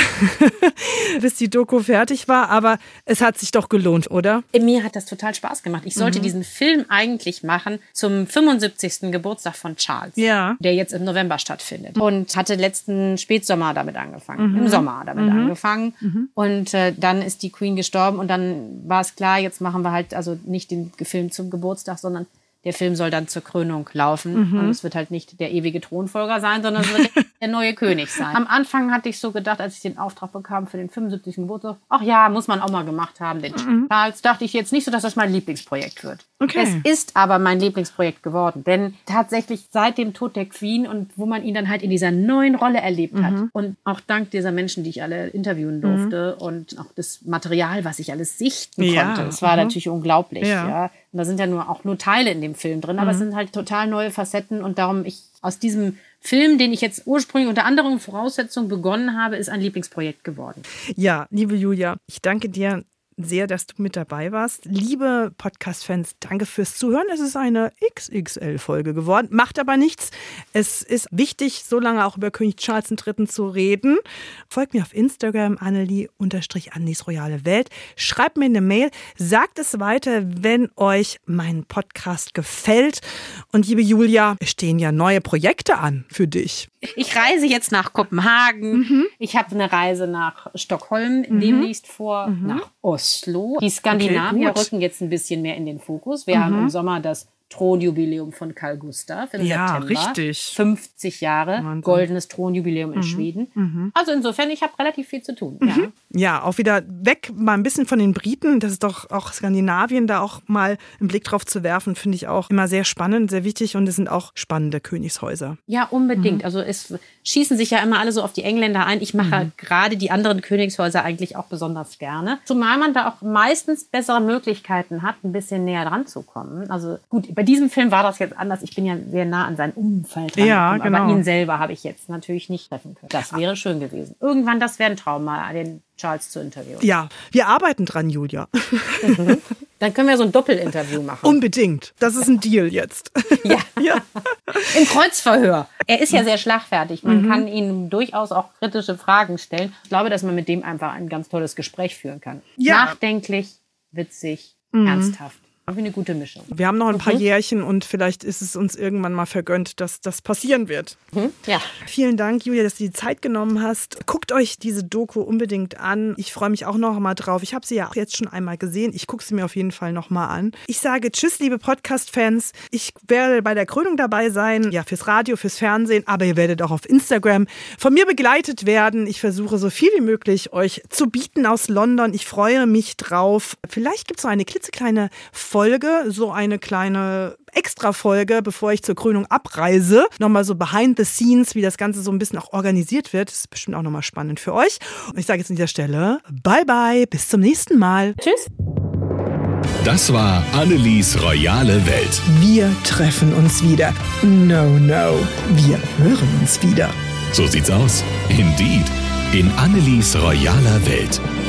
Speaker 1: bis die Doku fertig war. Aber es hat sich doch gelohnt, oder?
Speaker 6: Mir hat das total Spaß gemacht. Ich sollte mhm. diesen Film eigentlich machen zum fünfundsiebzigsten Geburtstag von Charles,
Speaker 1: ja.
Speaker 6: der jetzt im November stattfindet. Und hatte letzten Spätsommer damit angefangen,
Speaker 1: mhm.
Speaker 6: im Sommer damit
Speaker 1: mhm.
Speaker 6: angefangen.
Speaker 1: Mhm.
Speaker 6: Und äh, dann ist die Queen gestorben und dann war es klar, jetzt machen wir halt also nicht den Film zum Geburtstag, sondern der Film soll dann zur Krönung laufen. Mhm. Und es wird halt nicht der ewige Thronfolger sein, sondern es wird der neue König sein. Am Anfang hatte ich so gedacht, als ich den Auftrag bekam für den fünfundsiebzigsten Geburtstag, ach ja, muss man auch mal gemacht haben, den mhm. Charles, dachte ich jetzt nicht so, dass das mein Lieblingsprojekt wird.
Speaker 1: Okay.
Speaker 6: Es ist aber mein Lieblingsprojekt geworden, denn tatsächlich seit dem Tod der Queen und wo man ihn dann halt in dieser neuen Rolle erlebt mhm. hat und auch dank dieser Menschen, die ich alle interviewen durfte mhm. und auch das Material, was ich alles sichten
Speaker 1: ja.
Speaker 6: konnte, das war mhm. natürlich unglaublich.
Speaker 1: Ja.
Speaker 6: Ja. Und da sind ja nur auch nur Teile in dem Film drin, aber mhm. es sind halt total neue Facetten und darum ich aus diesem Film, den ich jetzt ursprünglich unter anderen Voraussetzungen begonnen habe, ist ein Lieblingsprojekt geworden.
Speaker 1: Ja, liebe Julia, ich danke dir sehr, dass du mit dabei warst. Liebe Podcast-Fans, danke fürs Zuhören. Es ist eine X X L-Folge geworden. Macht aber nichts. Es ist wichtig, so lange auch über König Charles der Dritte zu reden. Folgt mir auf Instagram, Annelie-Annis Royale Welt. Schreibt mir eine Mail. Sagt es weiter, wenn euch mein Podcast gefällt. Und liebe Julia, es stehen ja neue Projekte an für dich.
Speaker 6: Ich reise jetzt nach Kopenhagen. Mhm. Ich habe eine Reise nach Stockholm mhm. demnächst vor, mhm. nach Oslo. Die Skandinavier okay, rücken jetzt ein bisschen mehr in den Fokus. Wir mhm. haben im Sommer das Thronjubiläum von Carl Gustav im
Speaker 1: ja,
Speaker 6: September.
Speaker 1: Richtig.
Speaker 6: fünfzig Jahre, Wahnsinn. Goldenes Thronjubiläum in
Speaker 1: mhm.
Speaker 6: Schweden.
Speaker 1: Mhm.
Speaker 6: Also insofern, ich habe relativ viel zu tun.
Speaker 1: Mhm.
Speaker 6: Ja.
Speaker 1: ja, auch wieder weg mal ein bisschen von den Briten. Das ist doch auch Skandinavien, da auch mal einen Blick drauf zu werfen, finde ich auch immer sehr spannend, sehr wichtig. Und es sind auch spannende Königshäuser.
Speaker 6: Ja, unbedingt. Mhm. Also es schießen sich ja immer alle so auf die Engländer ein. Ich mache mhm. gerade die anderen Königshäuser eigentlich auch besonders gerne. Zumal man da auch meistens bessere Möglichkeiten hat, ein bisschen näher dran zu kommen. Also gut, bei diesem Film war das jetzt anders. Ich bin ja sehr nah an sein Umfeld dran.
Speaker 1: Ja, genau.
Speaker 6: Aber ihn selber habe ich jetzt natürlich nicht treffen können. Das wäre schön gewesen. Irgendwann, das wäre ein Traum, mal den Charles zu interviewen.
Speaker 1: Ja, wir arbeiten dran, Julia.
Speaker 6: Mhm. Dann können wir so ein Doppelinterview machen.
Speaker 1: Unbedingt. Das ist ein Deal jetzt.
Speaker 6: Ja. ja. Im Kreuzverhör. Er ist ja sehr schlagfertig. Man mhm. kann ihm durchaus auch kritische Fragen stellen. Ich glaube, dass man mit dem einfach ein ganz tolles Gespräch führen kann. Ja. Nachdenklich, witzig, mhm. ernsthaft. Wie eine gute Mischung.
Speaker 1: Wir haben noch ein paar
Speaker 6: mhm.
Speaker 1: Jährchen und vielleicht ist es uns irgendwann mal vergönnt, dass das passieren wird.
Speaker 6: Mhm. Ja.
Speaker 1: Vielen Dank, Julia, dass du die Zeit genommen hast. Guckt euch diese Doku unbedingt an. Ich freue mich auch noch mal drauf. Ich habe sie ja auch jetzt schon einmal gesehen. Ich gucke sie mir auf jeden Fall noch mal an. Ich sage tschüss, liebe Podcast-Fans. Ich werde bei der Krönung dabei sein. Ja, fürs Radio, fürs Fernsehen. Aber ihr werdet auch auf Instagram von mir begleitet werden. Ich versuche so viel wie möglich euch zu bieten aus London. Ich freue mich drauf. Vielleicht gibt es noch eine klitzekleine Folge. Folge, so eine kleine Extra-Folge, bevor ich zur Krönung abreise. Nochmal so behind the scenes, wie das Ganze so ein bisschen auch organisiert wird. Das ist bestimmt auch nochmal spannend für euch. Und ich sage jetzt an dieser Stelle, bye bye, bis zum nächsten Mal.
Speaker 6: Tschüss.
Speaker 3: Das war Annelies royale Welt.
Speaker 1: Wir treffen uns wieder. No, no, wir hören uns wieder.
Speaker 3: So sieht's aus. Indeed. In Annelies royaler Welt.